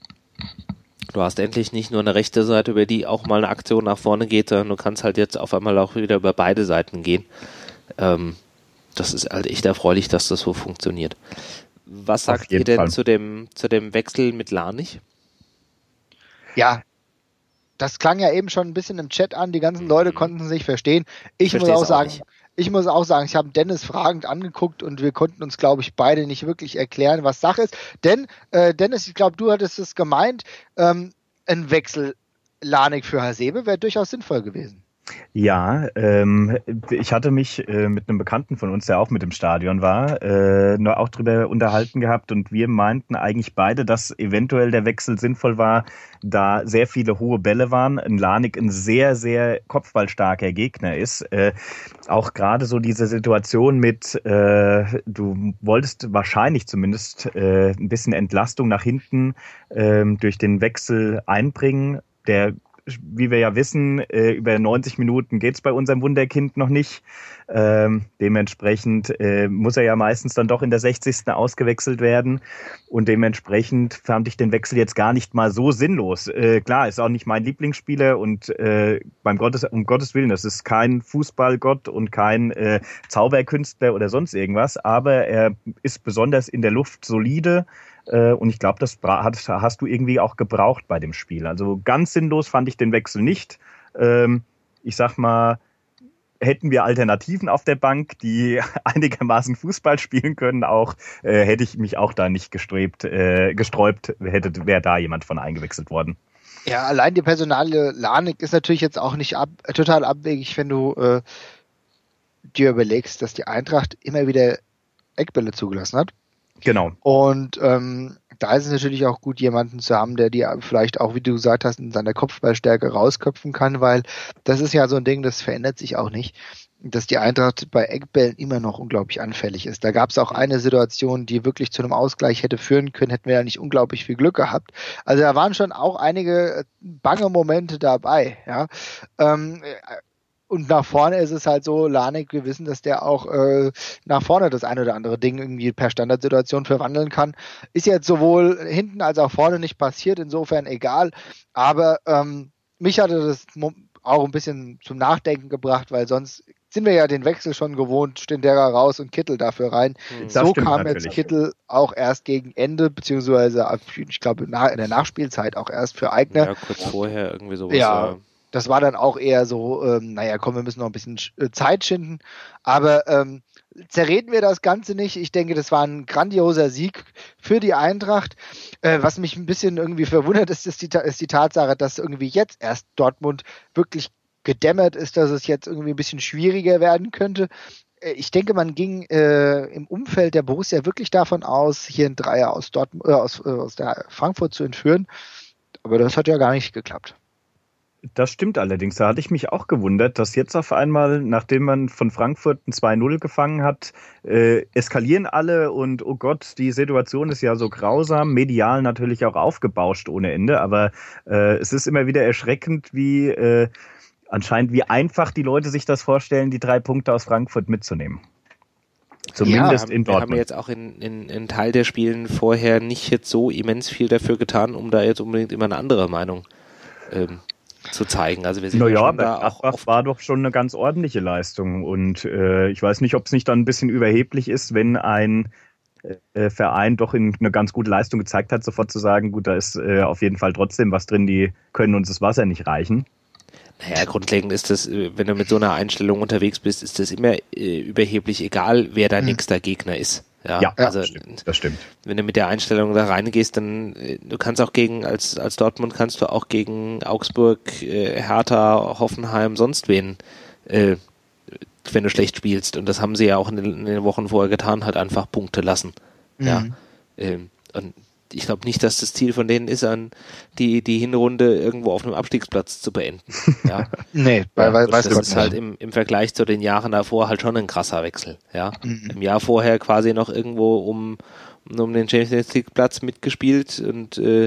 Du hast endlich nicht nur eine rechte Seite, über die auch mal eine Aktion nach vorne geht, sondern du kannst halt jetzt auf einmal auch wieder über beide Seiten gehen. Ähm, das ist halt echt erfreulich, dass das so funktioniert. Was sagt ihr denn zu dem, zu dem Wechsel mit Lanich? Ja, das klang ja eben schon ein bisschen im Chat an, die ganzen Leute mhm. konnten sich verstehen. Ich, ich muss auch sagen, auch ich muss auch sagen, ich habe Dennis fragend angeguckt und wir konnten uns, glaube ich, beide nicht wirklich erklären, was Sache ist. Denn, äh, Dennis, ich glaube, du hattest es gemeint, ähm, ein Wechsel Lanik für Hasebe wäre durchaus sinnvoll gewesen. Ja, ähm, ich hatte mich äh, mit einem Bekannten von uns, der auch mit im Stadion war, äh, nur auch drüber unterhalten gehabt und wir meinten eigentlich beide, dass eventuell der Wechsel sinnvoll war, da sehr viele hohe Bälle waren. Ein Lanik ein sehr, sehr kopfballstarker Gegner ist. Äh, auch gerade so diese Situation mit, äh, du wolltest wahrscheinlich zumindest äh, ein bisschen Entlastung nach hinten äh, durch den Wechsel einbringen. Der wie wir ja wissen, äh, über neunzig Minuten geht's bei unserem Wunderkind noch nicht. Ähm, dementsprechend äh, muss er ja meistens dann doch in der sechzigsten ausgewechselt werden. Und dementsprechend fand ich den Wechsel jetzt gar nicht mal so sinnlos. Äh, klar, ist auch nicht mein Lieblingsspieler und äh, beim Gottes, um Gottes Willen, das ist kein Fußballgott und kein äh, Zauberkünstler oder sonst irgendwas, aber er ist besonders in der Luft solide. Und ich glaube, das hast du irgendwie auch gebraucht bei dem Spiel. Also ganz sinnlos fand ich den Wechsel nicht. Ich sag mal, hätten wir Alternativen auf der Bank, die einigermaßen Fußball spielen können, auch hätte ich mich auch da nicht gestrebt, gesträubt, hätte, wäre da jemand von eingewechselt worden. Ja, allein die Personalie Lanik ist natürlich jetzt auch nicht ab, total abwegig, wenn du äh, dir überlegst, dass die Eintracht immer wieder Eckbälle zugelassen hat. Genau. Und ähm, da ist es natürlich auch gut, jemanden zu haben, der die vielleicht auch, wie du gesagt hast, in seiner Kopfballstärke rausköpfen kann, weil das ist ja so ein Ding, das verändert sich auch nicht, dass die Eintracht bei Eckbällen immer noch unglaublich anfällig ist. Da gab es auch eine Situation, die wirklich zu einem Ausgleich hätte führen können, hätten wir ja nicht unglaublich viel Glück gehabt. Also da waren schon auch einige bange Momente dabei, ja. Ähm, Und nach vorne ist es halt so, Lanik, wir wissen, dass der auch äh, nach vorne das ein oder andere Ding irgendwie per Standardsituation verwandeln kann. Ist jetzt sowohl hinten als auch vorne nicht passiert, insofern egal. Aber ähm, mich hatte das auch ein bisschen zum Nachdenken gebracht, weil sonst sind wir ja den Wechsel schon gewohnt, Stindera raus und Kittel dafür rein. Das so kam natürlich. Jetzt Kittel auch erst gegen Ende, beziehungsweise ich glaube in der Nachspielzeit auch erst für Aigner. Ja, kurz vorher irgendwie sowas. Ja. ja. Das war dann auch eher so, ähm, naja, komm, wir müssen noch ein bisschen Zeit schinden. Aber ähm, zerreden wir das Ganze nicht. Ich denke, das war ein grandioser Sieg für die Eintracht. Äh, was mich ein bisschen irgendwie verwundert ist, ist die, ist die Tatsache, dass irgendwie jetzt erst Dortmund wirklich gedämmert ist, dass es jetzt irgendwie ein bisschen schwieriger werden könnte. Äh, ich denke, man ging äh, im Umfeld der Borussia wirklich davon aus, hier einen Dreier aus, Dortmund, äh, aus, äh, aus der Frankfurt zu entführen. Aber das hat ja gar nicht geklappt. Das stimmt allerdings. Da hatte ich mich auch gewundert, dass jetzt auf einmal, nachdem man von Frankfurt ein zwei null gefangen hat, äh, eskalieren alle und oh Gott, die Situation ist ja so grausam, medial natürlich auch aufgebauscht ohne Ende, aber äh, es ist immer wieder erschreckend, wie äh, anscheinend wie einfach die Leute sich das vorstellen, die drei Punkte aus Frankfurt mitzunehmen. Zumindest ja, in Dortmund. Wir haben jetzt auch in, in, in Teil der Spielen vorher nicht jetzt so immens viel dafür getan, um da jetzt unbedingt immer eine andere Meinung ähm, zu zeigen. Also wir sind naja, ja schon bei da Gladbach auch oft war doch schon eine ganz ordentliche Leistung und äh, ich weiß nicht, ob es nicht dann ein bisschen überheblich ist, wenn ein äh, Verein doch in eine ganz gute Leistung gezeigt hat, sofort zu sagen, gut, da ist äh, auf jeden Fall trotzdem was drin, die können uns das Wasser nicht reichen. Naja, grundlegend ist das, wenn du mit so einer Einstellung unterwegs bist, ist das immer äh, überheblich, egal wer dein mhm. nächster Gegner ist. Ja, ja also, das stimmt, das stimmt. Wenn du mit der Einstellung da reingehst, dann du kannst auch gegen, als, als Dortmund kannst du auch gegen Augsburg, äh, Hertha, Hoffenheim, sonst wen, äh, wenn du schlecht spielst. Und das haben sie ja auch in den, in den Wochen vorher getan, halt einfach Punkte lassen. Mhm. Ja. Ähm, und ich glaube nicht, dass das Ziel von denen ist, an die, die Hinrunde irgendwo auf einem Abstiegsplatz zu beenden. Ja. nee, weil, weil, das weiß ist halt im, im Vergleich zu den Jahren davor halt schon ein krasser Wechsel. Ja. Mhm. Im Jahr vorher quasi noch irgendwo um, um den Champions League Platz mitgespielt und äh,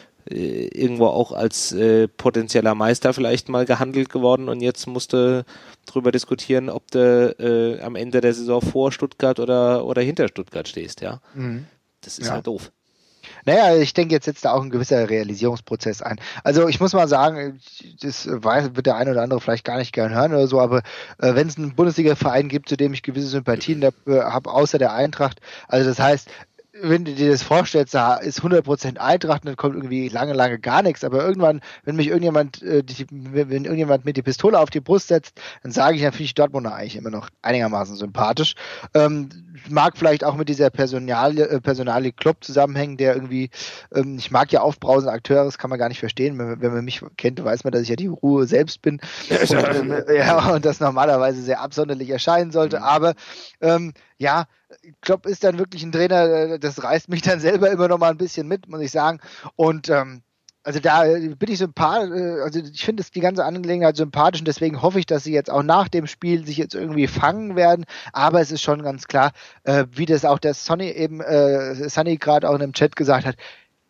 irgendwo auch als äh, potenzieller Meister vielleicht mal gehandelt geworden und jetzt musste drüber diskutieren, ob du äh, am Ende der Saison vor Stuttgart oder, oder hinter Stuttgart stehst. Ja. Mhm. Das ist ja. halt doof. Naja, ich denke, jetzt setzt da auch ein gewisser Realisierungsprozess ein. Also ich muss mal sagen, das weiß, wird der eine oder andere vielleicht gar nicht gern hören oder so, aber äh, wenn es einen Bundesliga-Verein gibt, zu dem ich gewisse Sympathien habe, außer der Eintracht, also das heißt, wenn du dir das vorstellst, da ist hundert Prozent Eintracht und dann kommt irgendwie lange, lange gar nichts, aber irgendwann, wenn mich irgendjemand, äh, die, wenn irgendjemand mir die Pistole auf die Brust setzt, dann sage ich, dann finde ich Dortmunder eigentlich immer noch einigermaßen sympathisch. Ähm, mag vielleicht auch mit dieser Personalie, äh, Personalie Klopp zusammenhängen, der irgendwie, ähm, ich mag ja aufbrausende Akteure, das kann man gar nicht verstehen, wenn, wenn man mich kennt, weiß man, dass ich ja die Ruhe selbst bin und, ähm, ja, und das normalerweise sehr absonderlich erscheinen sollte, aber ähm, ja, Klopp ist dann wirklich ein Trainer, das reißt mich dann selber immer noch mal ein bisschen mit, muss ich sagen. Und ähm, also da bin ich sympathisch, also ich finde die ganze Angelegenheit sympathisch und deswegen hoffe ich, dass sie jetzt auch nach dem Spiel sich jetzt irgendwie fangen werden. Aber es ist schon ganz klar, äh, wie das auch der Sonny eben, äh, Sonny gerade auch in dem Chat gesagt hat,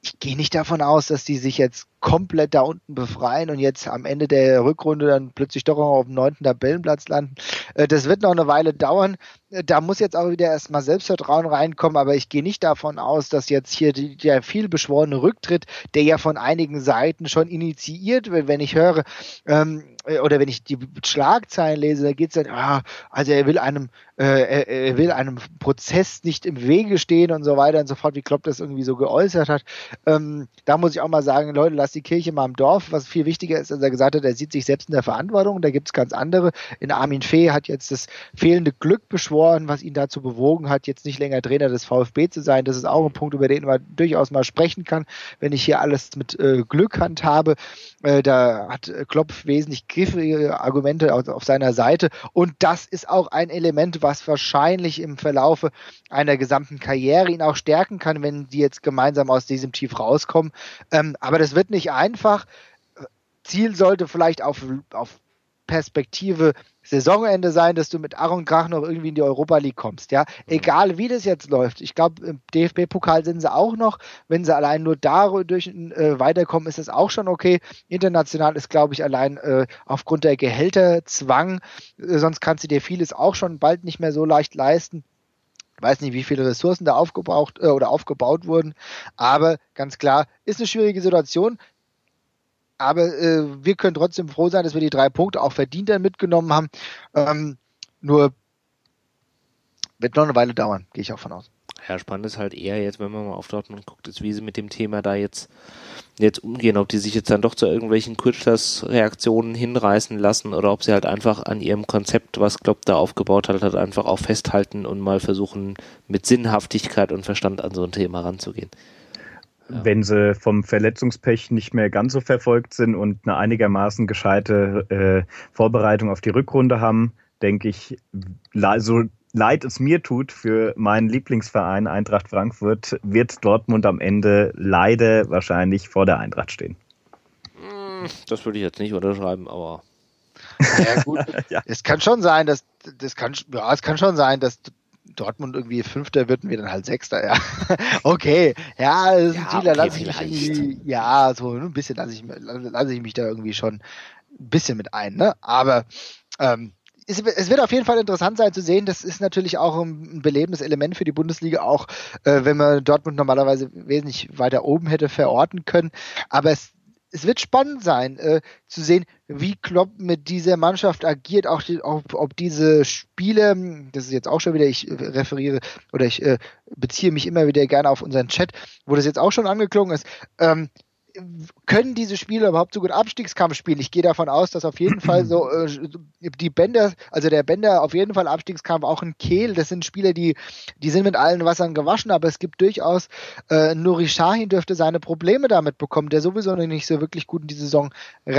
ich gehe nicht davon aus, dass die sich jetzt komplett da unten befreien und jetzt am Ende der Rückrunde dann plötzlich doch noch auf dem neunten Tabellenplatz landen. Das wird noch eine Weile dauern. Da muss jetzt auch wieder erstmal Selbstvertrauen reinkommen, aber ich gehe nicht davon aus, dass jetzt hier die, der vielbeschworene Rücktritt, der ja von einigen Seiten schon initiiert wird, wenn ich höre, ähm, oder wenn ich die Schlagzeilen lese, da geht es dann, ah, also er will einem, äh, er, er will einem Prozess nicht im Wege stehen und so weiter und so fort, wie Klopp das irgendwie so geäußert hat. Ähm, da muss ich auch mal sagen, Leute, lasst die Kirche mal im Dorf. Was viel wichtiger ist, als er gesagt hat, er sieht sich selbst in der Verantwortung. Da gibt es ganz andere. In Armin Fee hat jetzt das fehlende Glück beschworen, was ihn dazu bewogen hat, jetzt nicht länger Trainer des VfB zu sein. Das ist auch ein Punkt, über den man durchaus mal sprechen kann, wenn ich hier alles mit äh, Glück handhabe. Äh, da hat Klopp wesentlich griffige Argumente auf, auf seiner Seite. Und das ist auch ein Element, was wahrscheinlich im Verlaufe einer gesamten Karriere ihn auch stärken kann, wenn die jetzt gemeinsam aus diesem Tief rauskommen. Ähm, aber das wird nicht einfach. Ziel sollte vielleicht auf, auf Perspektive Saisonende sein, dass du mit Ach und Krach noch irgendwie in die Europa League kommst, ja. Egal wie das jetzt läuft. Ich glaube, im D F B-Pokal sind sie auch noch. Wenn sie allein nur dadurch äh, weiterkommen, ist das auch schon okay. International ist, glaube ich, allein äh, aufgrund der Gehälterzwang, äh, sonst kannst du dir vieles auch schon bald nicht mehr so leicht leisten. Ich weiß nicht, wie viele Ressourcen da aufgebraucht äh, oder aufgebaut wurden, aber ganz klar, ist eine schwierige Situation. Aber äh, wir können trotzdem froh sein, dass wir die drei Punkte auch verdient dann mitgenommen haben. Ähm, nur wird noch eine Weile dauern, gehe ich auch von aus. Ja, spannend ist halt eher jetzt, wenn man mal auf Dortmund guckt, ist, wie sie mit dem Thema da jetzt, jetzt umgehen, ob die sich jetzt dann doch zu irgendwelchen Kurzschlussreaktionen hinreißen lassen oder ob sie halt einfach an ihrem Konzept, was Klopp da aufgebaut hat, halt einfach auch festhalten und mal versuchen, mit Sinnhaftigkeit und Verstand an so ein Thema ranzugehen. Ja. Wenn sie vom Verletzungspech nicht mehr ganz so verfolgt sind und eine einigermaßen gescheite äh, Vorbereitung auf die Rückrunde haben, denke ich, so leid es mir tut für meinen Lieblingsverein Eintracht Frankfurt, wird Dortmund am Ende leider wahrscheinlich vor der Eintracht stehen. Das würde ich jetzt nicht unterschreiben, aber... Ja gut, ja. Es kann schon sein, dass das kann, ja, es kann schon sein, dass Dortmund irgendwie Fünfter wird und wir dann halt Sechster, ja. Okay, ja, das ist ja, ein Ziel, da okay, lasse ich mich irgendwie, ja, so ein bisschen lasse ich, lasse ich mich da irgendwie schon ein bisschen mit ein, ne? Aber ähm, es, es wird auf jeden Fall interessant sein zu sehen, das ist natürlich auch ein belebendes Element für die Bundesliga, auch äh, wenn man Dortmund normalerweise wesentlich weiter oben hätte verorten können, aber es Es wird spannend sein, äh, zu sehen, wie Klopp mit dieser Mannschaft agiert, auch die, ob, ob diese Spiele, das ist jetzt auch schon wieder, ich referiere oder ich äh, beziehe mich immer wieder gerne auf unseren Chat, wo das jetzt auch schon angeklungen ist, ähm, können diese Spieler überhaupt so gut Abstiegskampf spielen? Ich gehe davon aus, dass auf jeden Fall so äh, die Bender, also der Bender auf jeden Fall Abstiegskampf, auch ein Kehl, das sind Spieler, die die sind mit allen Wassern gewaschen, aber es gibt durchaus, äh, Nuri Sahin dürfte seine Probleme damit bekommen, der sowieso noch nicht so wirklich gut in die Saison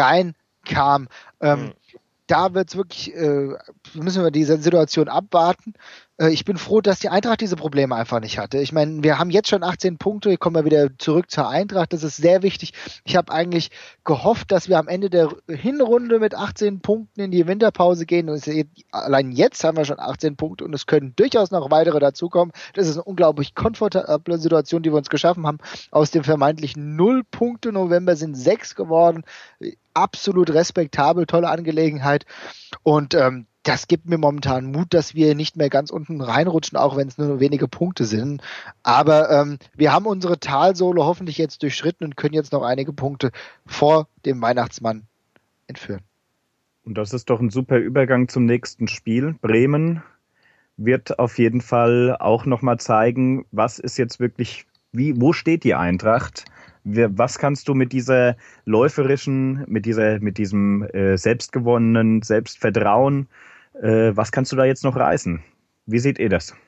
reinkam. Ähm, mhm. Da wird's wirklich, äh, müssen wir diese Situation abwarten. Äh, ich bin froh, dass die Eintracht diese Probleme einfach nicht hatte. Ich meine, wir haben jetzt schon achtzehn Punkte, ich komme mal wieder zurück zur Eintracht, das ist sehr wichtig. Ich habe eigentlich gehofft, dass wir am Ende der Hinrunde mit achtzehn Punkten in die Winterpause gehen. Und jetzt, allein jetzt haben wir schon achtzehn Punkte und es können durchaus noch weitere dazukommen. Das ist eine unglaublich komfortable Situation, die wir uns geschaffen haben. Aus dem vermeintlichen Null Punkte November sind sechs geworden. Absolut respektabel, tolle Angelegenheit. Und ähm, das gibt mir momentan Mut, dass wir nicht mehr ganz unten reinrutschen, auch wenn es nur wenige Punkte sind. Aber ähm, wir haben unsere Talsohle hoffentlich jetzt durchschritten und können jetzt noch einige Punkte vor dem Weihnachtsmann entführen. Und das ist doch ein super Übergang zum nächsten Spiel. Bremen wird auf jeden Fall auch nochmal zeigen, was ist jetzt wirklich, wie, wo steht die Eintracht? Was kannst du mit dieser läuferischen, mit dieser, mit diesem äh, selbstgewonnenen Selbstvertrauen, äh, was kannst du da jetzt noch reißen? Wie seht ihr das?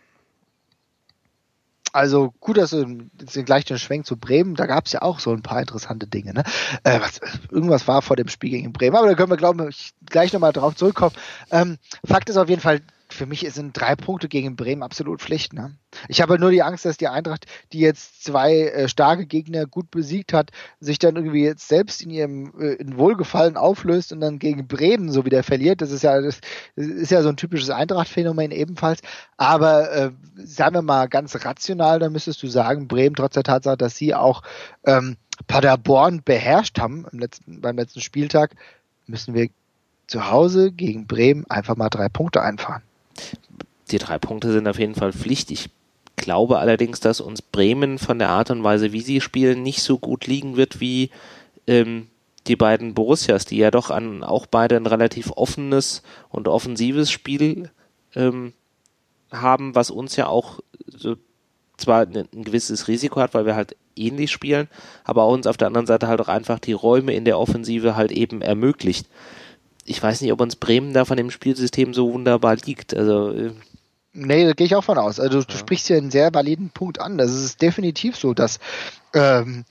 Also gut, dass du gleich den Schwenk zu Bremen, da gab es ja auch so ein paar interessante Dinge. Ne? Äh, was, irgendwas war vor dem Spiel gegen Bremen, aber da können wir, glaube ich, gleich nochmal drauf zurückkommen. Ähm, Fakt ist auf jeden Fall, für mich sind drei Punkte gegen Bremen absolut Pflicht. Ne? Ich habe nur die Angst, dass die Eintracht, die jetzt zwei äh, starke Gegner gut besiegt hat, sich dann irgendwie jetzt selbst in ihrem äh, in Wohlgefallen auflöst und dann gegen Bremen so wieder verliert. Das ist ja das, das ist ja so ein typisches Eintracht-Phänomen ebenfalls. Aber äh, sagen wir mal ganz rational, dann müsstest du sagen, Bremen trotz der Tatsache, dass sie auch ähm, Paderborn beherrscht haben im letzten, beim letzten Spieltag, müssen wir zu Hause gegen Bremen einfach mal drei Punkte einfahren. Die drei Punkte sind auf jeden Fall Pflicht. Ich glaube allerdings, dass uns Bremen von der Art und Weise, wie sie spielen, nicht so gut liegen wird wie ähm, die beiden Borussias, die ja doch an, auch beide ein relativ offenes und offensives Spiel ähm, haben, was uns ja auch so zwar ein, ein gewisses Risiko hat, weil wir halt ähnlich spielen, aber uns auf der anderen Seite halt auch einfach die Räume in der Offensive halt eben ermöglicht. Ich weiß nicht, ob uns Bremen da von dem Spielsystem so wunderbar liegt. Also äh Nee, da gehe ich auch von aus. Also du ja. sprichst hier einen sehr validen Punkt an. Das ist definitiv so, dass ähm,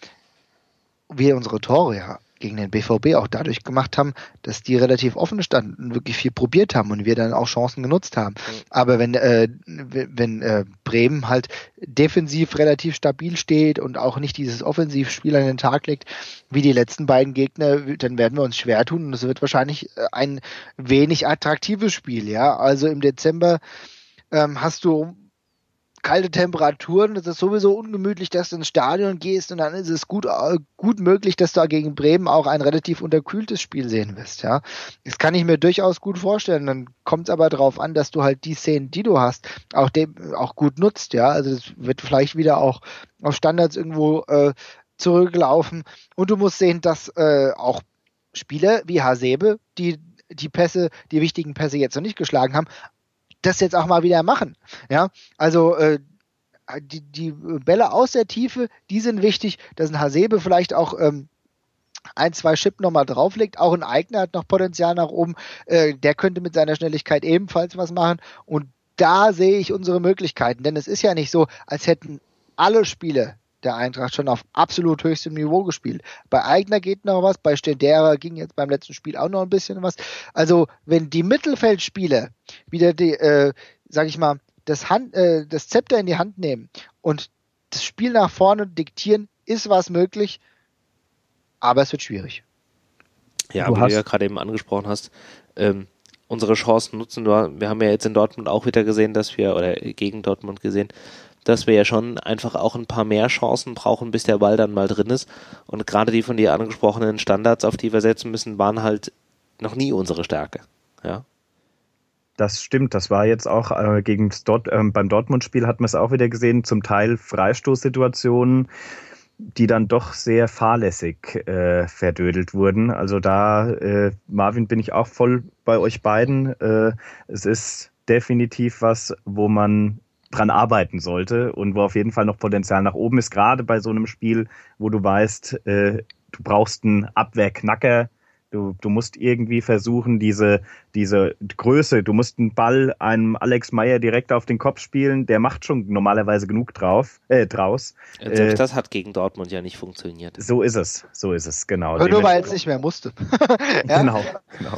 wir unsere Tore ja gegen den B V B auch dadurch gemacht haben, dass die relativ offen standen und wirklich viel probiert haben und wir dann auch Chancen genutzt haben. Mhm. Aber wenn äh, wenn äh, Bremen halt defensiv relativ stabil steht und auch nicht dieses Offensivspiel an den Tag legt, wie die letzten beiden Gegner, dann werden wir uns schwer tun und es wird wahrscheinlich ein wenig attraktives Spiel. Ja, also im Dezember ähm, hast du kalte Temperaturen, das ist sowieso ungemütlich, dass du ins Stadion gehst und dann ist es gut, gut möglich, dass du gegen Bremen auch ein relativ unterkühltes Spiel sehen wirst, ja. Das kann ich mir durchaus gut vorstellen, dann kommt es aber darauf an, dass du halt die Szenen, die du hast, auch, dem, auch gut nutzt, ja. Also es wird vielleicht wieder auch auf Standards irgendwo äh, zurücklaufen und du musst sehen, dass äh, auch Spieler wie Hasebe, die die Pässe, die wichtigen Pässe jetzt noch nicht geschlagen haben, das jetzt auch mal wieder machen. Ja, also äh, die, die Bälle aus der Tiefe, die sind wichtig, dass ein Hasebe vielleicht auch ähm, ein, zwei Chip nochmal drauflegt. Auch ein Eigner hat noch Potenzial nach oben. Äh, der könnte mit seiner Schnelligkeit ebenfalls was machen. Und da sehe ich unsere Möglichkeiten. Denn es ist ja nicht so, als hätten alle Spiele der Eintracht schon auf absolut höchstem Niveau gespielt. Bei Eigner geht noch was, bei Stendera ging jetzt beim letzten Spiel auch noch ein bisschen was. Also wenn die Mittelfeldspieler wieder die, äh, sag ich mal, das, Hand, äh, das Zepter in die Hand nehmen und das Spiel nach vorne diktieren, ist was möglich, aber es wird schwierig. Ja, du wie hast du ja gerade eben angesprochen hast, ähm, unsere Chancen nutzen. Wir haben ja jetzt in Dortmund auch wieder gesehen, dass wir, oder gegen Dortmund gesehen, dass wir ja schon einfach auch ein paar mehr Chancen brauchen, bis der Ball dann mal drin ist. Und gerade die von dir angesprochenen Standards, auf die wir setzen müssen, waren halt noch nie unsere Stärke. Ja. Das stimmt, das war jetzt auch äh, gegen Dort, äh, beim Dortmund-Spiel hat man es auch wieder gesehen, zum Teil Freistoßsituationen, die dann doch sehr fahrlässig äh, verdödelt wurden. Also da, äh, Marvin, bin ich auch voll bei euch beiden. Äh, es ist definitiv was, wo man dran arbeiten sollte und wo auf jeden Fall noch Potenzial nach oben ist, gerade bei so einem Spiel, wo du weißt, äh, du brauchst einen Abwehrknacker, du, du musst irgendwie versuchen, diese, diese Größe, du musst einen Ball einem Alex Meyer direkt auf den Kopf spielen, der macht schon normalerweise genug drauf, äh, draus. Selbst äh, das hat gegen Dortmund ja nicht funktioniert. So ist es, so ist es, genau. Aber nur weil es nicht mehr musste. Ja? Genau, genau.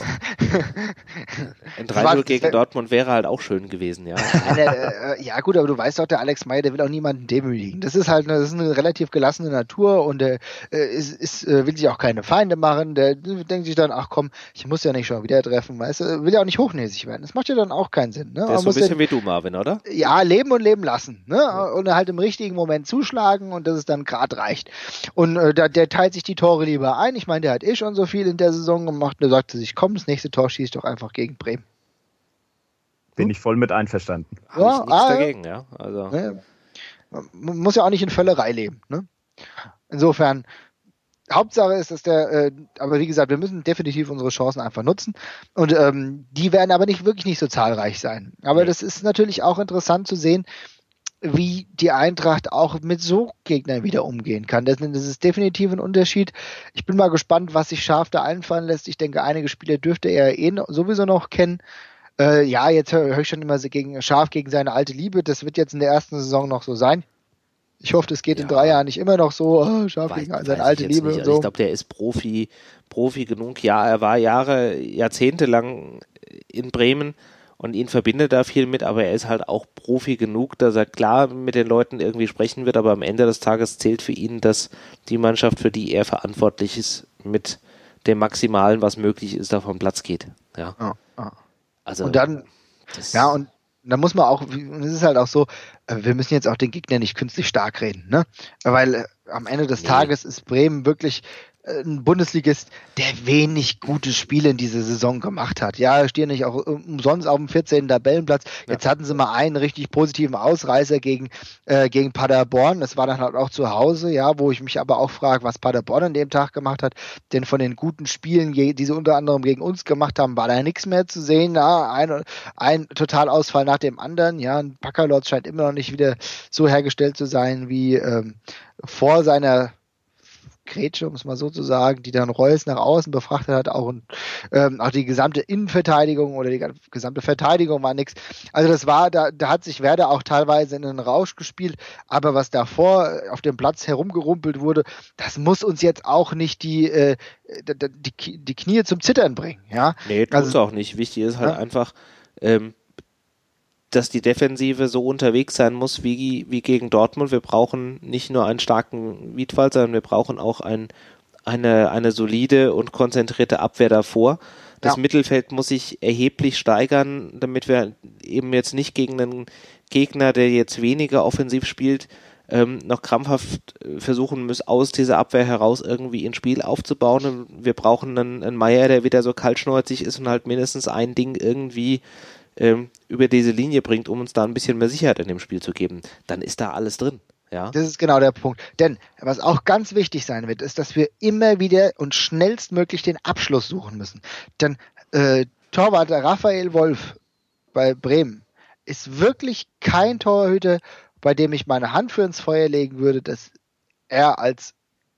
Ein drei null gegen Dortmund wäre halt auch schön gewesen, ja. äh, ja gut, aber du weißt doch, der Alex Meyer, der will auch niemanden demütigen. Das ist halt eine, das ist eine relativ gelassene Natur und der äh, ist, ist, äh, will sich auch keine Feinde machen. Der denkt sich dann, ach komm, ich muss ja nicht schon wieder treffen, weißt du, will ja auch nicht hochnäsig werden. Das macht ja dann auch keinen Sinn. Ne? Der ist so ein bisschen den, wie du, Marvin, oder? Ja, leben und leben lassen. Ne? Ja. Und halt im richtigen Moment zuschlagen und dass es dann gerade reicht. Und äh, der, der teilt sich die Tore lieber ein. Ich meine, der hat eh schon so viel in der Saison gemacht. Und der sagte sich, komm, das nächste Tor schießt doch einfach gegen Bremen. Bin ich voll mit einverstanden. Habe ja, ich nichts ah, dagegen, ja. Also. Ne? Man muss ja auch nicht in Völlerei leben. Ne? Insofern, Hauptsache ist, dass der, äh, aber wie gesagt, wir müssen definitiv unsere Chancen einfach nutzen und ähm, die werden aber nicht wirklich nicht so zahlreich sein. Aber nee. Das ist natürlich auch interessant zu sehen, wie die Eintracht auch mit so Gegnern wieder umgehen kann. Das, das ist definitiv ein Unterschied. Ich bin mal gespannt, was sich Scharf da einfallen lässt. Ich denke, einige Spieler dürfte er eh sowieso noch kennen. Äh, ja, jetzt höre hör ich schon immer gegen Scharf gegen seine alte Liebe. Das wird jetzt in der ersten Saison noch so sein. Ich hoffe, das geht ja in drei Jahren nicht immer noch so, oh, Scharf gegen seine alte Liebe nicht. und so. Also ich glaube, der ist Profi, Profi genug. Ja, er war Jahre, Jahrzehnte lang in Bremen und ihn verbindet da viel mit, aber er ist halt auch Profi genug, dass er klar mit den Leuten irgendwie sprechen wird, aber am Ende des Tages zählt für ihn, dass die Mannschaft, für die er verantwortlich ist, mit dem Maximalen, was möglich ist, da vom Platz geht. Ja. Ja, ja. Also, und dann, ja, und da muss man auch, und es ist halt auch so, wir müssen jetzt auch den Gegner nicht künstlich stark reden, ne? Weil äh, am Ende des nee. Tages ist Bremen wirklich ein Bundesligist, der wenig gute Spiele in dieser Saison gemacht hat. Ja, stehen nicht auch umsonst auf dem vierzehnten Tabellenplatz. Ja. Jetzt hatten sie mal einen richtig positiven Ausreißer gegen, äh, gegen Paderborn. Das war dann halt auch zu Hause, ja, wo ich mich aber auch frage, was Paderborn an dem Tag gemacht hat. Denn von den guten Spielen, die sie unter anderem gegen uns gemacht haben, war da nichts mehr zu sehen. Ja, ein, ein Totalausfall nach dem anderen. Ja, ein Packerlotz scheint immer noch nicht wieder so hergestellt zu sein wie ähm, vor seiner Grätsche, um es mal so zu sagen, die dann Reus nach außen befrachtet hat, auch, und, ähm, auch die gesamte Innenverteidigung oder die gesamte Verteidigung war nichts. Also das war, da, da hat sich Werder auch teilweise in einen Rausch gespielt, aber was davor auf dem Platz herumgerumpelt wurde, das muss uns jetzt auch nicht die, äh, die, die Knie zum Zittern bringen. Ja? Nee, tut's also, auch nicht. Wichtig ist halt ja. einfach, ähm, dass die Defensive so unterwegs sein muss wie, wie gegen Dortmund. Wir brauchen nicht nur einen starken Wiedwald, sondern wir brauchen auch ein, eine, eine solide und konzentrierte Abwehr davor. Das ja. Mittelfeld muss sich erheblich steigern, damit wir eben jetzt nicht gegen einen Gegner, der jetzt weniger offensiv spielt, ähm, noch krampfhaft versuchen müssen, aus dieser Abwehr heraus irgendwie ein Spiel aufzubauen. Und wir brauchen einen, einen Meier, der wieder so kaltschnäuzig ist und halt mindestens ein Ding irgendwie ähm, über diese Linie bringt, um uns da ein bisschen mehr Sicherheit in dem Spiel zu geben. Dann ist da alles drin. Ja. Das ist genau der Punkt. Denn was auch ganz wichtig sein wird, ist, dass wir immer wieder und schnellstmöglich den Abschluss suchen müssen. Denn äh, Torwart Raphael Wolf bei Bremen ist wirklich kein Torhüter, bei dem ich meine Hand für ins Feuer legen würde, dass er als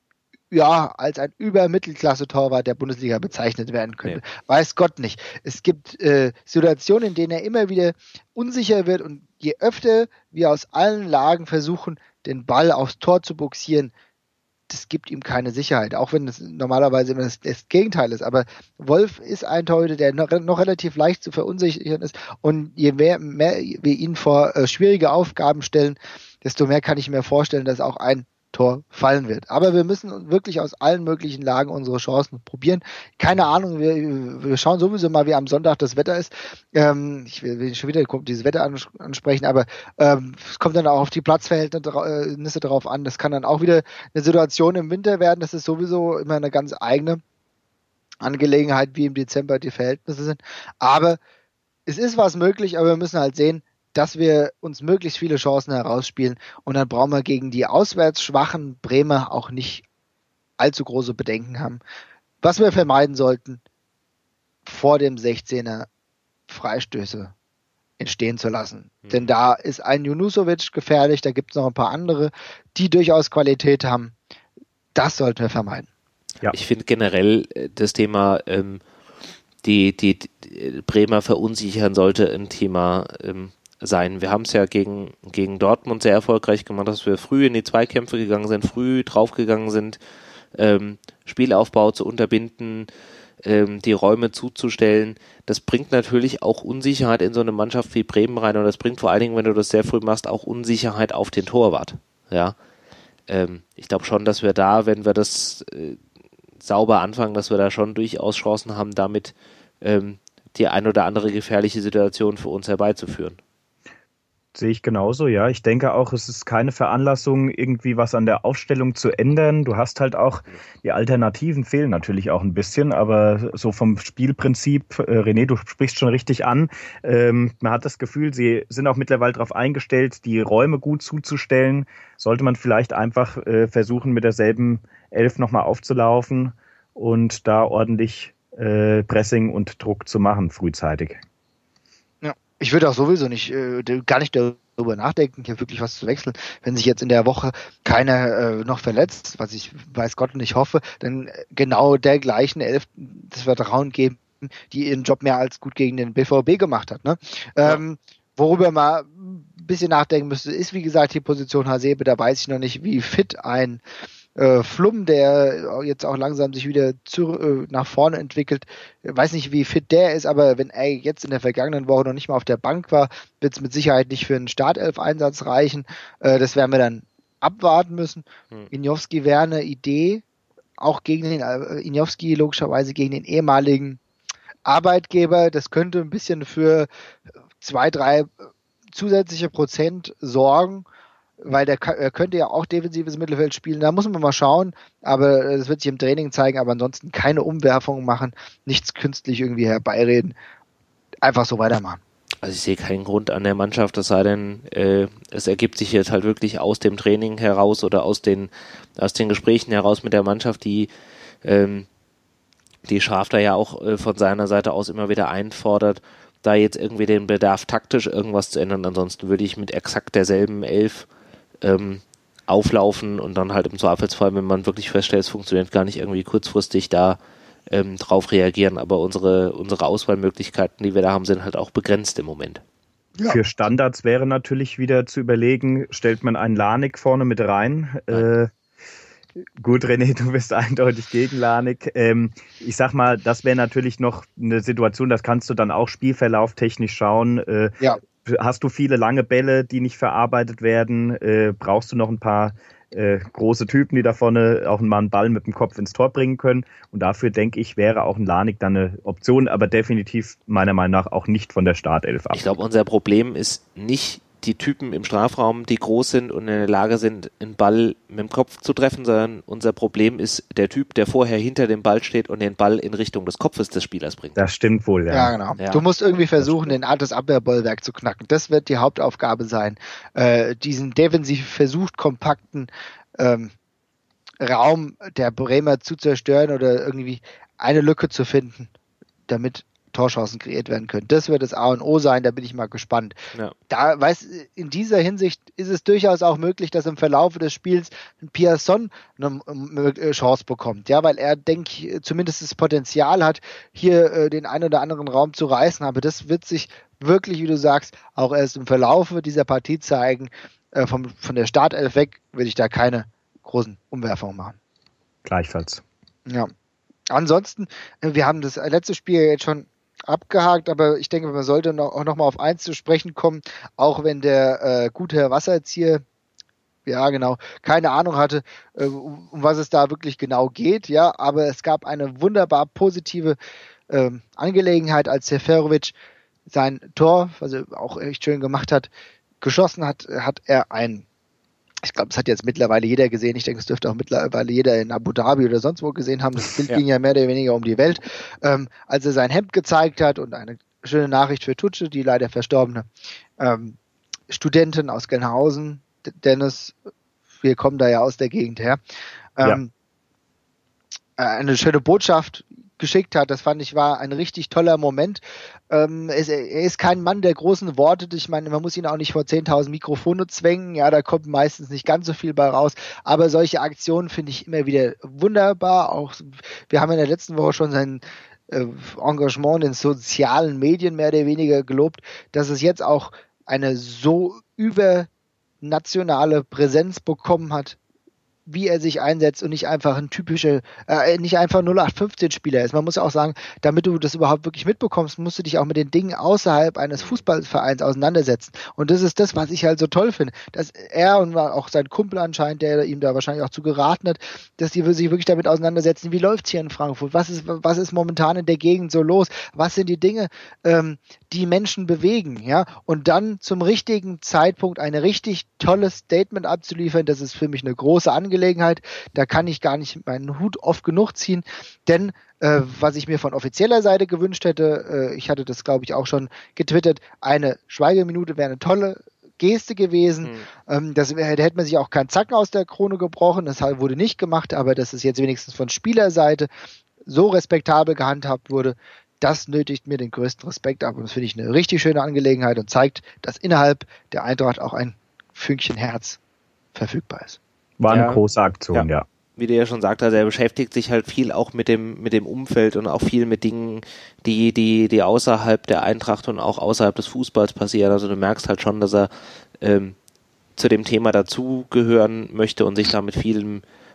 ja, als ein Übermittelklasse-Torwart der Bundesliga bezeichnet werden könnte. Nee. Weiß Gott nicht. Es gibt äh, Situationen, in denen er immer wieder unsicher wird, und je öfter wir aus allen Lagen versuchen, den Ball aufs Tor zu buxieren, das gibt ihm keine Sicherheit, auch wenn es normalerweise immer das, das Gegenteil ist. Aber Wolf ist ein Torhüter, der noch, noch relativ leicht zu verunsichern ist, und je mehr, mehr wir ihn vor äh, schwierige Aufgaben stellen, desto mehr kann ich mir vorstellen, dass auch ein Tor fallen wird. Aber wir müssen wirklich aus allen möglichen Lagen unsere Chancen probieren. Keine Ahnung, wir, wir schauen sowieso mal, wie am Sonntag das Wetter ist. Ähm, ich will schon wieder dieses Wetter ansprechen, aber ähm, es kommt dann auch auf die Platzverhältnisse drauf an. Das kann dann auch wieder eine Situation im Winter werden. Das ist sowieso immer eine ganz eigene Angelegenheit, wie im Dezember die Verhältnisse sind. Aber es ist was möglich, aber wir müssen halt sehen, dass wir uns möglichst viele Chancen herausspielen, und dann brauchen wir gegen die auswärts schwachen Bremer auch nicht allzu große Bedenken haben. Was wir vermeiden sollten, vor dem sechzehner Freistöße entstehen zu lassen. Mhm. Denn da ist ein Junusovic gefährlich, da gibt es noch ein paar andere, die durchaus Qualität haben. Das sollten wir vermeiden. Ja. Ich finde generell das Thema ähm, die, die, die Bremer verunsichern sollte ein Thema ähm, sein. Wir haben es ja gegen, gegen Dortmund sehr erfolgreich gemacht, dass wir früh in die Zweikämpfe gegangen sind, früh draufgegangen sind, ähm, Spielaufbau zu unterbinden, ähm, die Räume zuzustellen. Das bringt natürlich auch Unsicherheit in so eine Mannschaft wie Bremen rein, und das bringt vor allen Dingen, wenn du das sehr früh machst, auch Unsicherheit auf den Torwart. Ja, ähm, ich glaube schon, dass wir da, wenn wir das äh, sauber anfangen, dass wir da schon durchaus Chancen haben, damit ähm, die ein oder andere gefährliche Situation für uns herbeizuführen. Sehe ich genauso, ja. Ich denke auch, es ist keine Veranlassung, irgendwie was an der Aufstellung zu ändern. Du hast halt auch, die Alternativen fehlen natürlich auch ein bisschen, aber so vom Spielprinzip, äh, René, du sprichst schon richtig an, ähm, man hat das Gefühl, sie sind auch mittlerweile darauf eingestellt, die Räume gut zuzustellen. Sollte man vielleicht einfach äh, versuchen, mit derselben Elf nochmal aufzulaufen und da ordentlich äh, Pressing und Druck zu machen, frühzeitig. Ich würde auch sowieso nicht, äh, gar nicht darüber nachdenken, hier wirklich was zu wechseln. Wenn sich jetzt in der Woche keiner äh, noch verletzt, was ich weiß Gott nicht hoffe, dann genau der gleichen Elf das Vertrauen geben, die ihren Job mehr als gut gegen den B V B gemacht hat. Ne? Ja. Ähm, worüber man ein bisschen nachdenken müsste, ist wie gesagt die Position Hasebe. Da weiß ich noch nicht, wie fit ein Äh, Flum, der jetzt auch langsam sich wieder zu, äh, nach vorne entwickelt, ich weiß nicht, wie fit der ist, aber wenn er jetzt in der vergangenen Woche noch nicht mal auf der Bank war, wird es mit Sicherheit nicht für einen Startelf-Einsatz reichen. Äh, das werden wir dann abwarten müssen. Hm. Injowski wäre eine Idee, auch gegen den äh, Injowski logischerweise gegen den ehemaligen Arbeitgeber. Das könnte ein bisschen für zwei, drei zusätzliche Prozent sorgen, weil der er könnte ja auch defensives Mittelfeld spielen. Da muss man mal schauen, aber das wird sich im Training zeigen, aber ansonsten keine Umwerfungen machen, nichts künstlich irgendwie herbeireden. Einfach so weitermachen. Also ich sehe keinen Grund an der Mannschaft, es sei denn, äh, es ergibt sich jetzt halt wirklich aus dem Training heraus oder aus den aus den Gesprächen heraus mit der Mannschaft, die ähm, die Scharf da ja auch äh, von seiner Seite aus immer wieder einfordert, da jetzt irgendwie den Bedarf taktisch irgendwas zu ändern. Ansonsten würde ich mit exakt derselben Elf ähm, auflaufen und dann halt im Zweifelsfall, wenn man wirklich feststellt, es funktioniert gar nicht, irgendwie kurzfristig da ähm, drauf reagieren. Aber unsere, unsere Auswahlmöglichkeiten, die wir da haben, sind halt auch begrenzt im Moment. Ja. Für Standards wäre natürlich wieder zu überlegen, stellt man einen Lanik vorne mit rein? Äh, gut, René, du bist eindeutig gegen Lanik. Ähm, ich sag mal, das wäre natürlich noch eine Situation, das kannst du dann auch spielverlauftechnisch schauen. Äh, ja. Hast du viele lange Bälle, die nicht verarbeitet werden? Äh, brauchst du noch ein paar äh, große Typen, die da vorne auch mal einen Ball mit dem Kopf ins Tor bringen können? Und dafür, denke ich, wäre auch ein Lanik dann eine Option, aber definitiv meiner Meinung nach auch nicht von der Startelf ab. Ich glaube, unser Problem ist nicht die Typen im Strafraum, die groß sind und in der Lage sind, einen Ball mit dem Kopf zu treffen, sondern unser Problem ist der Typ, der vorher hinter dem Ball steht und den Ball in Richtung des Kopfes des Spielers bringt. Das stimmt wohl, ja. Ja, genau. Ja. Du musst irgendwie versuchen, den Art des Abwehrbollwerk zu knacken. Das wird die Hauptaufgabe sein. Äh, diesen defensiv versucht kompakten ähm, Raum der Bremer zu zerstören oder irgendwie eine Lücke zu finden, damit Torchancen kreiert werden können. Das wird das A und O sein, da bin ich mal gespannt. Ja. Da, weiß, in dieser Hinsicht ist es durchaus auch möglich, dass im Verlauf des Spiels ein Pierson eine Chance bekommt, ja, weil er, denke ich, zumindest das Potenzial hat, hier äh, den einen oder anderen Raum zu reißen, aber das wird sich wirklich, wie du sagst, auch erst im Verlauf dieser Partie zeigen. Äh, vom, von der Startelf weg würde ich da keine großen Umwerfungen machen. Gleichfalls. Ja. Ansonsten, wir haben das letzte Spiel jetzt schon abgehakt, aber ich denke, man sollte noch, auch noch mal auf eins zu sprechen kommen, auch wenn der äh, gute Herr Wasserzieher, ja genau, keine Ahnung hatte, äh, um, um was es da wirklich genau geht, ja, aber es gab eine wunderbar positive äh, Angelegenheit, als Seferovic sein Tor, was er auch echt schön gemacht hat, geschossen hat, hat er ein Ich glaube, das hat jetzt mittlerweile jeder gesehen. Ich denke, es dürfte auch mittlerweile jeder in Abu Dhabi oder sonst wo gesehen haben. Das Bild ja. ging ja mehr oder weniger um die Welt. Ähm, als er sein Hemd gezeigt hat und eine schöne Nachricht für Tutsche, die leider verstorbene ähm, Studentin aus Gelnhausen, Dennis, wir kommen da ja aus der Gegend her, ähm, ja. eine schöne Botschaft geschickt hat. Das fand ich war ein richtig toller Moment. Ähm, es, er ist kein Mann der großen Worte. Ich meine, man muss ihn auch nicht vor zehntausend Mikrofone zwängen. Ja, da kommt meistens nicht ganz so viel bei raus. Aber solche Aktionen finde ich immer wieder wunderbar. Auch wir haben in der letzten Woche schon sein äh, Engagement in den sozialen Medien mehr oder weniger gelobt, dass es jetzt auch eine so übernationale Präsenz bekommen hat, wie er sich einsetzt und nicht einfach ein typischer, äh, nicht einfach null acht fünfzehn Spieler ist. Man muss ja auch sagen, damit du das überhaupt wirklich mitbekommst, musst du dich auch mit den Dingen außerhalb eines Fußballvereins auseinandersetzen. Und das ist das, was ich halt so toll finde, dass er und auch sein Kumpel anscheinend, der ihm da wahrscheinlich auch zu geraten hat, dass die sich wirklich damit auseinandersetzen, wie läuft's hier in Frankfurt, was ist, was ist momentan in der Gegend so los, was sind die Dinge, ähm, die Menschen bewegen, ja, und dann zum richtigen Zeitpunkt ein richtig tolles Statement abzuliefern, das ist für mich eine große Angelegenheit, da kann ich gar nicht meinen Hut oft genug ziehen, denn äh, was ich mir von offizieller Seite gewünscht hätte, äh, ich hatte das glaube ich auch schon getwittert, eine Schweigeminute wäre eine tolle Geste gewesen, mhm. ähm, das wär, da hätte man sich auch keinen Zacken aus der Krone gebrochen, das wurde nicht gemacht, aber dass es jetzt wenigstens von Spielerseite so respektabel gehandhabt wurde, das nötigt mir den größten Respekt ab und das finde ich eine richtig schöne Angelegenheit und zeigt, dass innerhalb der Eintracht auch ein Fünkchen Herz verfügbar ist. War eine ja, große Aktion, ja. ja. Wie du ja schon sagt, also er beschäftigt sich halt viel auch mit dem mit dem Umfeld und auch viel mit Dingen, die die die außerhalb der Eintracht und auch außerhalb des Fußballs passieren. Also du merkst halt schon, dass er ähm, zu dem Thema dazugehören möchte und sich da mit vielem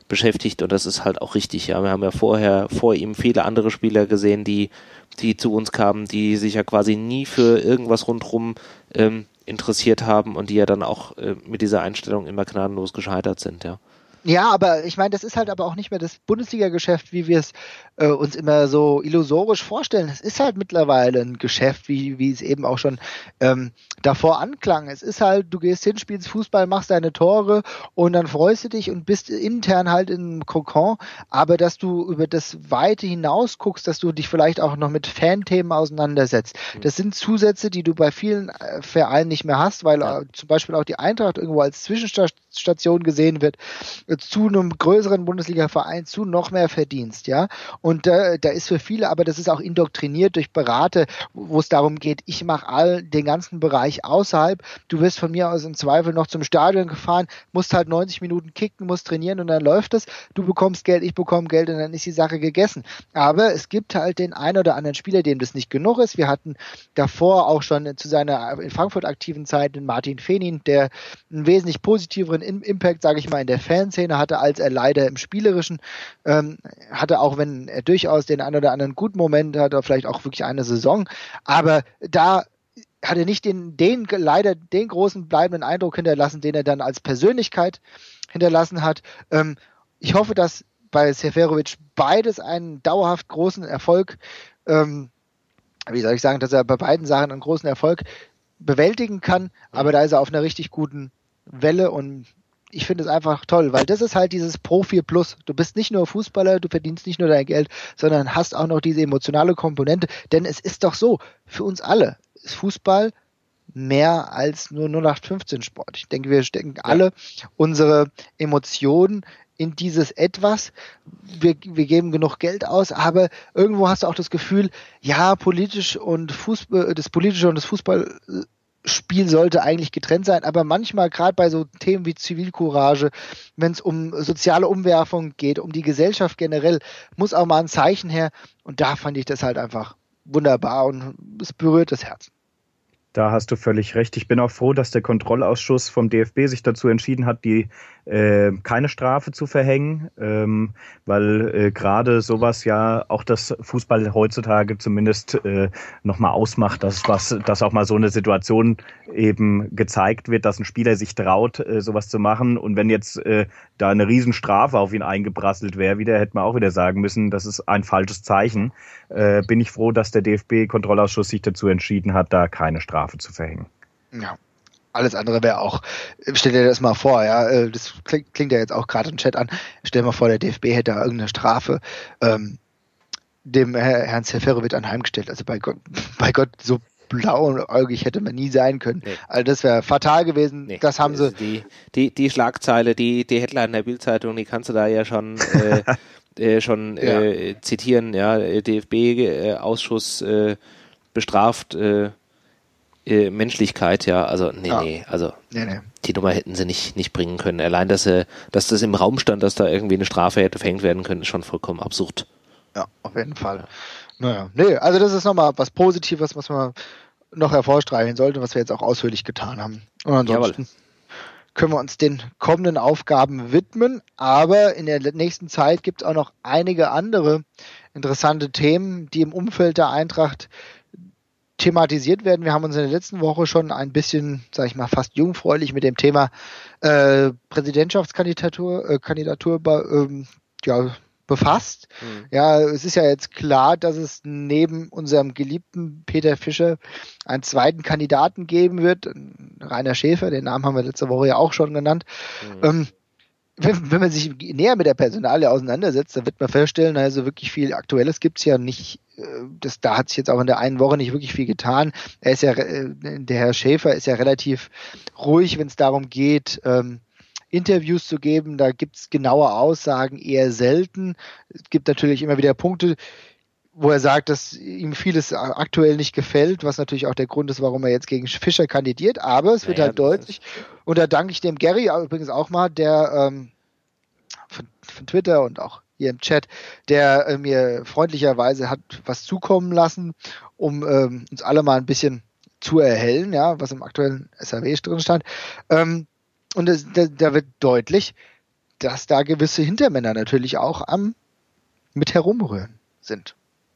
beschäftigt und das ist halt auch richtig. Ja, wir haben ja vorher vor ihm viele andere Spieler gesehen, die die zu uns kamen, die sich ja quasi nie für irgendwas rundherum ähm, interessiert haben und die ja dann auch äh, mit dieser Einstellung immer gnadenlos gescheitert sind, ja. Ja, aber ich meine, das ist halt aber auch nicht mehr das Bundesliga-Geschäft, wie wir es äh, uns immer so illusorisch vorstellen. Es ist halt mittlerweile ein Geschäft, wie, wie es eben auch schon ähm, davor anklang. Es ist halt, du gehst hin, spielst Fußball, machst deine Tore und dann freust du dich und bist intern halt im Kokon. Aber dass du über das Weite hinaus guckst, dass du dich vielleicht auch noch mit Fanthemen auseinandersetzt. Das sind Zusätze, die du bei vielen äh, Vereinen nicht mehr hast, weil Ja. äh, zum Beispiel auch die Eintracht irgendwo als Zwischenstation gesehen wird, zu einem größeren Bundesliga-Verein, zu noch mehr Verdienst, ja. Und äh, da ist für viele, aber das ist auch indoktriniert durch Berater, wo es darum geht, ich mache all den ganzen Bereich außerhalb. Du wirst von mir aus im Zweifel noch zum Stadion gefahren, musst halt neunzig Minuten kicken, musst trainieren und dann läuft es. Du bekommst Geld, ich bekomme Geld und dann ist die Sache gegessen. Aber es gibt halt den einen oder anderen Spieler, dem das nicht genug ist. Wir hatten davor auch schon zu seiner in Frankfurt aktiven Zeit den Martin Fenin, der einen wesentlich positiveren Impact, sage ich mal, in der Fanszene hatte, als er leider im Spielerischen ähm, hatte, auch wenn er durchaus den einen oder anderen guten Moment hatte, vielleicht auch wirklich eine Saison, aber da hat er nicht den, den leider den großen bleibenden Eindruck hinterlassen, den er dann als Persönlichkeit hinterlassen hat. Ähm, ich hoffe, dass bei Seferovic beides einen dauerhaft großen Erfolg, ähm, wie soll ich sagen, dass er bei beiden Sachen einen großen Erfolg bewältigen kann, aber da ist er auf einer richtig guten Welle und ich finde es einfach toll, weil das ist halt dieses Profi Plus. Du bist nicht nur Fußballer, du verdienst nicht nur dein Geld, sondern hast auch noch diese emotionale Komponente. Denn es ist doch so, für uns alle ist Fußball mehr als nur null acht fünfzehn Sport. Ich denke, wir stecken ja. alle unsere Emotionen in dieses Etwas. Wir, wir geben genug Geld aus, aber irgendwo hast du auch das Gefühl, ja, politisch und Fußball, das Politische und das Fußball Spiel sollte eigentlich getrennt sein, aber manchmal, gerade bei so Themen wie Zivilcourage, wenn es um soziale Umwerfung geht, um die Gesellschaft generell, muss auch mal ein Zeichen her und da fand ich das halt einfach wunderbar und es berührt das Herz. Da hast du völlig recht. Ich bin auch froh, dass der Kontrollausschuss vom D F B sich dazu entschieden hat, die äh, keine Strafe zu verhängen, ähm, weil äh, gerade sowas ja auch das Fußball heutzutage zumindest äh, nochmal ausmacht, dass was, dass auch mal so eine Situation eben gezeigt wird, dass ein Spieler sich traut, äh, sowas zu machen. Und wenn jetzt äh, da eine Riesenstrafe auf ihn eingeprasselt wäre, wieder hätte man auch wieder sagen müssen, das ist ein falsches Zeichen. Äh, bin ich froh, dass der D F B-Kontrollausschuss sich dazu entschieden hat, da keine Strafe zu verhängen. Ja, alles andere wäre auch, stell dir das mal vor, ja, das klingt, klingt ja jetzt auch gerade im Chat an, stell dir mal vor, der D F B hätte da irgendeine Strafe ähm, dem Herrn Seferovic anheimgestellt, also bei Gott, bei Gott, so blauäugig hätte man nie sein können. Nee. Also das wäre fatal gewesen. Nee. Das haben sie. Die, die, die Schlagzeile, die, die Headline der Bildzeitung, die kannst du da ja schon äh, äh, schon ja. Äh, zitieren, ja, D F B-Ausschuss äh, bestraft äh, äh, Menschlichkeit, ja, also nee, ja. nee, also nee, nee. Die Nummer hätten sie nicht, nicht bringen können. Allein, dass, sie, dass das im Raum stand, dass da irgendwie eine Strafe hätte verhängt werden können, ist schon vollkommen absurd. Ja, auf jeden Fall. Naja, nee, also das ist nochmal was Positives, was man noch hervorstreichen sollte, was wir jetzt auch ausführlich getan haben. Und ansonsten Jawohl. können wir uns den kommenden Aufgaben widmen, aber in der nächsten Zeit gibt es auch noch einige andere interessante Themen, die im Umfeld der Eintracht thematisiert werden. Wir haben uns in der letzten Woche schon ein bisschen, sag ich mal, fast jungfräulich mit dem Thema äh, Präsidentschaftskandidatur äh, Kandidatur äh, ja, befasst. Mhm. Ja, es ist ja jetzt klar, dass es neben unserem geliebten Peter Fischer einen zweiten Kandidaten geben wird, Rainer Schäfer, den Namen haben wir letzte Woche ja auch schon genannt. Mhm. Ähm, wenn, wenn man sich näher mit der Personalie auseinandersetzt, dann wird man feststellen, also wirklich viel Aktuelles gibt's ja nicht. Das, da hat sich jetzt auch in der einen Woche nicht wirklich viel getan. Er ist ja, der Herr Schäfer ist ja relativ ruhig, wenn es darum geht, ähm, Interviews zu geben. Da gibt's genaue Aussagen eher selten. Es gibt natürlich immer wieder Punkte, wo er sagt, dass ihm vieles aktuell nicht gefällt, was natürlich auch der Grund ist, warum er jetzt gegen Fischer kandidiert. Aber es wird naja, halt deutlich. Und da danke ich dem Gary übrigens auch mal, der ähm, von, von Twitter und auch hier im Chat, der äh, mir freundlicherweise hat was zukommen lassen, um ähm, uns alle mal ein bisschen zu erhellen, ja, was im aktuellen S A W drin stand. Ähm, und das, da, da wird deutlich, dass da gewisse Hintermänner natürlich auch am mit herumrühren sind.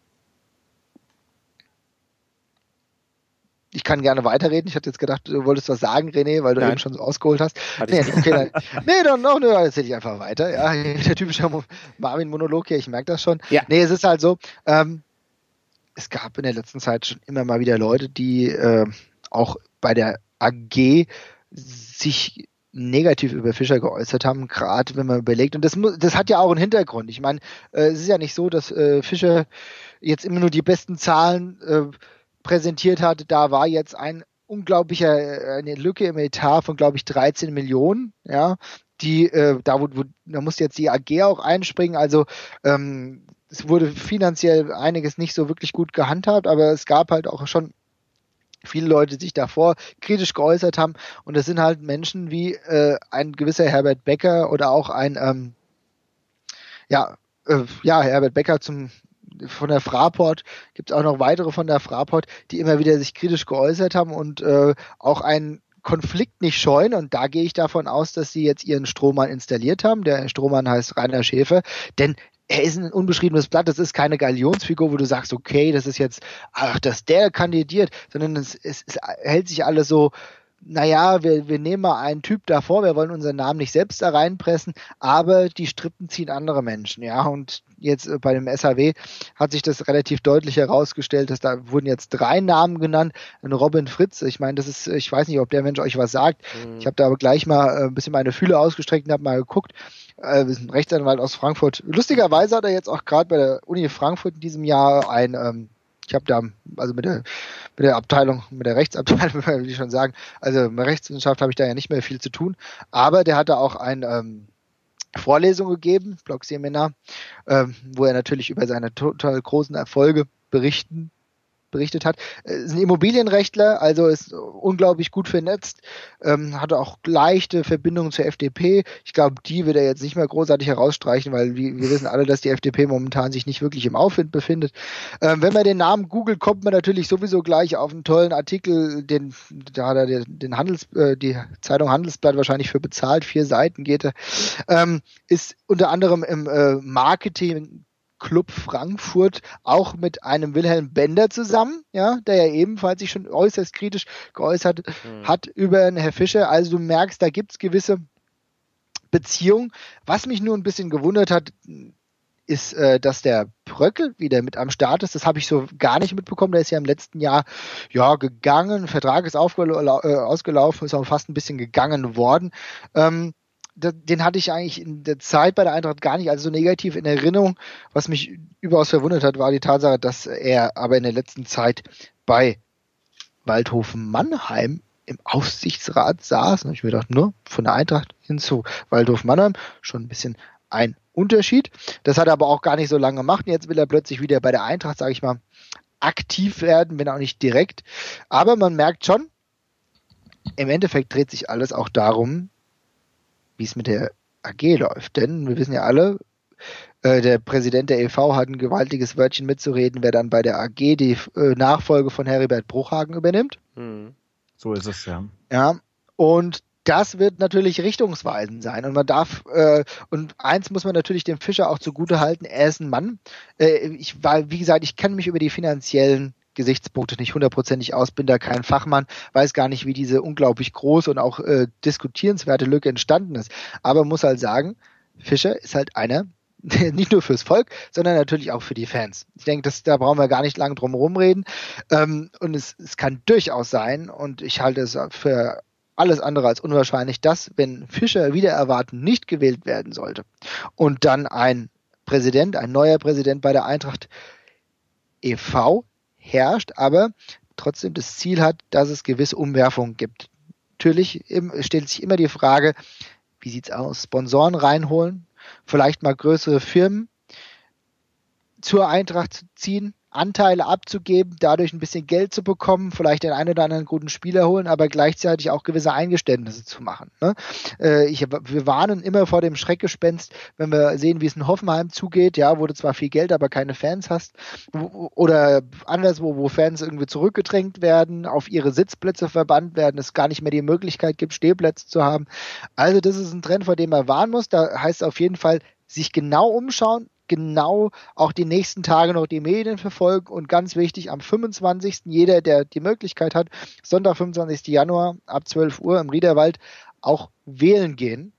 Ich kann gerne weiterreden. Ich hatte jetzt gedacht, du wolltest was sagen, René, weil du Nein. eben schon so ausgeholt hast. Hatte Nee, ich nicht. okay, dann, nee, dann noch, dann erzähle ich einfach weiter. Ja, der typische Marvin-Monolog hier, ich merke das schon. Ja. Nee, es ist halt so, ähm, es gab in der letzten Zeit schon immer mal wieder Leute, die äh, auch bei der A G sich negativ über Fischer geäußert haben, gerade wenn man überlegt, und das, das hat ja auch einen Hintergrund. Ich meine, äh, es ist ja nicht so, dass äh, Fischer jetzt immer nur die besten Zahlen äh, präsentiert hat. Da war jetzt ein unglaublicher, eine Lücke im Etat von, glaube ich, dreizehn Millionen, ja, die, äh, da, wo, wo, da musste jetzt die A G auch einspringen, also ähm, es wurde finanziell einiges nicht so wirklich gut gehandhabt, aber es gab halt auch schon viele Leute, die sich davor kritisch geäußert haben, und das sind halt Menschen wie äh, ein gewisser Herbert Becker oder auch ein ähm, ja, äh, ja, Herbert Becker zum von der Fraport, gibt es auch noch weitere von der Fraport, die immer wieder sich kritisch geäußert haben und äh, auch einen Konflikt nicht scheuen, und da gehe ich davon aus, dass sie jetzt ihren Strohmann installiert haben. Der Strohmann heißt Rainer Schäfer, denn er ist ein unbeschriebenes Blatt, das ist keine Galionsfigur, wo du sagst, okay, das ist jetzt, ach, dass der kandidiert, sondern es, es, es hält sich alles so, naja, wir, wir nehmen mal einen Typ davor, wir wollen unseren Namen nicht selbst da reinpressen, aber die Strippen ziehen andere Menschen, ja, und jetzt äh, bei dem S H W hat sich das relativ deutlich herausgestellt, dass da wurden jetzt drei Namen genannt, ein Robin Fritz, ich meine, das ist, ich weiß nicht, ob der Mensch euch was sagt, mhm. Ich habe da aber gleich mal äh, ein bisschen meine Fühler ausgestreckt und habe mal geguckt, äh, wir sind ein Rechtsanwalt aus Frankfurt, lustigerweise hat er jetzt auch gerade bei der Uni Frankfurt in diesem Jahr ein, ähm, ich habe da, also mit der, mit der Abteilung, mit der Rechtsabteilung, will ich schon sagen, also mit Rechtswissenschaft habe ich da ja nicht mehr viel zu tun, aber der hatte auch ein ähm, Vorlesung gegeben, Blogseminar, ähm, wo er natürlich über seine total großen Erfolge berichten berichtet hat. Ist ein Immobilienrechtler, also ist unglaublich gut vernetzt, ähm, hatte auch leichte Verbindungen zur F D P. Ich glaube, die wird er jetzt nicht mehr großartig herausstreichen, weil wir, wir wissen alle, dass die F D P momentan sich nicht wirklich im Aufwind befindet. Ähm, wenn man den Namen googelt, kommt man natürlich sowieso gleich auf einen tollen Artikel, den da hat er den Handels, äh, die Zeitung Handelsblatt wahrscheinlich für bezahlt, vier Seiten geht er. Ähm, ist unter anderem im äh, Marketing Club Frankfurt auch mit einem Wilhelm Bender zusammen, ja, der ja ebenfalls sich schon äußerst kritisch geäußert mhm. hat über den Herr Fischer. Also du merkst, da gibt es gewisse Beziehungen. Was mich nur ein bisschen gewundert hat, ist, äh, dass der Bröckel wieder mit am Start ist. Das habe ich so gar nicht mitbekommen. Der ist ja im letzten Jahr ja gegangen, Vertrag ist aufgelau- äh, ausgelaufen, ist auch fast ein bisschen gegangen worden. Ähm, Den hatte ich eigentlich in der Zeit bei der Eintracht gar nicht als so negativ in Erinnerung. Was mich überaus verwundert hat, war die Tatsache, dass er aber in der letzten Zeit bei Waldhofen Mannheim im Aufsichtsrat saß. Und ich mir gedacht, nur von der Eintracht hin zu Waldhofen Mannheim schon ein bisschen ein Unterschied. Das hat er aber auch gar nicht so lange gemacht. Jetzt will er plötzlich wieder bei der Eintracht, sage ich mal, aktiv werden, wenn auch nicht direkt. Aber man merkt schon, im Endeffekt dreht sich alles auch darum, wie es mit der A G läuft. Denn wir wissen ja alle, äh, der Präsident der E V hat ein gewaltiges Wörtchen mitzureden, wer dann bei der A G die äh, Nachfolge von Heribert Bruchhagen übernimmt. Hm. So ist es, ja. Ja, und das wird natürlich richtungsweisend sein. Und man darf, äh, und eins muss man natürlich dem Fischer auch zugute halten, er ist ein Mann. Äh, ich war, wie gesagt, ich kenne mich über die finanziellen Gesichtspunkte nicht hundertprozentig aus, bin da kein Fachmann, weiß gar nicht, wie diese unglaublich große und auch äh, diskutierenswerte Lücke entstanden ist. Aber muss halt sagen, Fischer ist halt einer, nicht nur fürs Volk, sondern natürlich auch für die Fans. Ich denke, das, da brauchen wir gar nicht lange drum rumreden. Ähm, und es, es kann durchaus sein, und ich halte es für alles andere als unwahrscheinlich, dass, wenn Fischer wieder erwarten nicht gewählt werden sollte und dann ein Präsident, ein neuer Präsident bei der Eintracht e V herrscht, aber trotzdem das Ziel hat, dass es gewisse Umwerfungen gibt. Natürlich stellt sich immer die Frage, wie sieht es aus? Sponsoren reinholen, vielleicht mal größere Firmen zur Eintracht ziehen, Anteile abzugeben, dadurch ein bisschen Geld zu bekommen, vielleicht den einen oder anderen guten Spieler holen, aber gleichzeitig auch gewisse Eingeständnisse zu machen. Ne? Äh, ich, wir warnen immer vor dem Schreckgespenst, wenn wir sehen, wie es in Hoffenheim zugeht, ja, wo du zwar viel Geld, aber keine Fans hast, wo, oder anderswo, wo Fans irgendwie zurückgedrängt werden, auf ihre Sitzplätze verbannt werden, es gar nicht mehr die Möglichkeit gibt, Stehplätze zu haben. Also das ist ein Trend, vor dem man warnen muss. Da heißt es auf jeden Fall, sich genau umschauen, genau auch die nächsten Tage noch die Medien verfolgen und ganz wichtig, am fünfundzwanzigsten jeder, der die Möglichkeit hat, Sonntag, fünfundzwanzigsten Januar ab zwölf Uhr im Riederwald auch wählen gehen.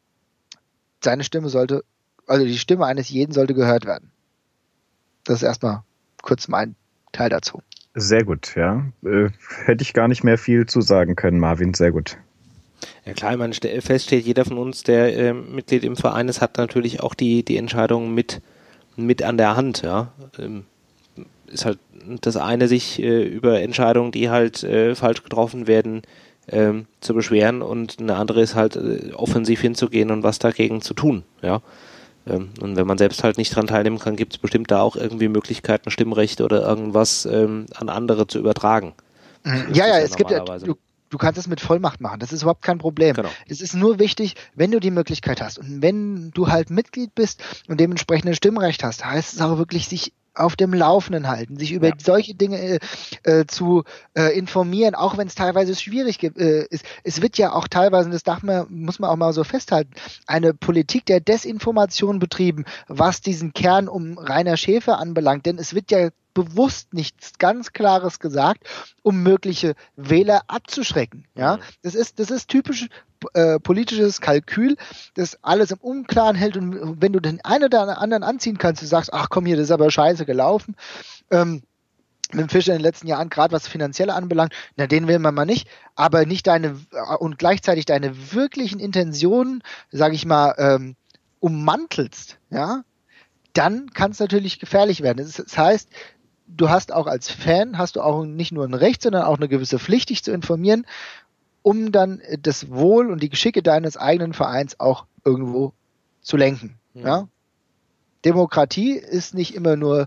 Seine Stimme sollte, also die Stimme eines jeden sollte gehört werden. Das ist erstmal kurz mein Teil dazu. Sehr gut, ja. Äh, hätte ich gar nicht mehr viel zu sagen können, Marvin, sehr gut. Ja klar, man feststeht, jeder von uns, der äh, Mitglied im Verein ist, hat natürlich auch die, die Entscheidungen mit, mit an der Hand. Ja. Ähm, ist halt das eine, sich äh, über Entscheidungen, die halt äh, falsch getroffen werden, ähm, zu beschweren, und eine andere ist halt äh, offensiv hinzugehen und was dagegen zu tun. Ja. Ähm, und wenn man selbst halt nicht dran teilnehmen kann, gibt es bestimmt da auch irgendwie Möglichkeiten, Stimmrecht oder irgendwas ähm, an andere zu übertragen. Mhm. Ja, ja, es gibt ja, du, du kannst es mit Vollmacht machen, das ist überhaupt kein Problem. Genau. Es ist nur wichtig, wenn du die Möglichkeit hast und wenn du halt Mitglied bist und dementsprechend ein Stimmrecht hast, heißt es auch wirklich, sich auf dem Laufenden halten, sich über ja. solche Dinge äh, äh, zu äh, informieren, auch wenn es teilweise schwierig äh, ist. Es wird ja auch teilweise, das darf man, muss man auch mal so festhalten, eine Politik der Desinformation betrieben, was diesen Kern um Rainer Schäfer anbelangt, denn es wird ja bewusst nichts ganz Klares gesagt, um mögliche Wähler abzuschrecken. Ja, mhm. das ist das ist typisch äh, politisches Kalkül, das alles im Unklaren hält, und wenn du den einen oder anderen anziehen kannst, du sagst, ach komm hier, das ist aber scheiße gelaufen. Ähm, mit dem Fischer in den letzten Jahren, gerade was Finanzielle anbelangt, na, den will man mal nicht, aber nicht deine, und gleichzeitig deine wirklichen Intentionen, sage ich mal, ähm, ummantelst, ja, dann kann es natürlich gefährlich werden. Das, das heißt, du hast auch als Fan, hast du auch nicht nur ein Recht, sondern auch eine gewisse Pflicht, dich zu informieren, um dann das Wohl und die Geschicke deines eigenen Vereins auch irgendwo zu lenken. Ja? Ja? Demokratie ist nicht immer nur,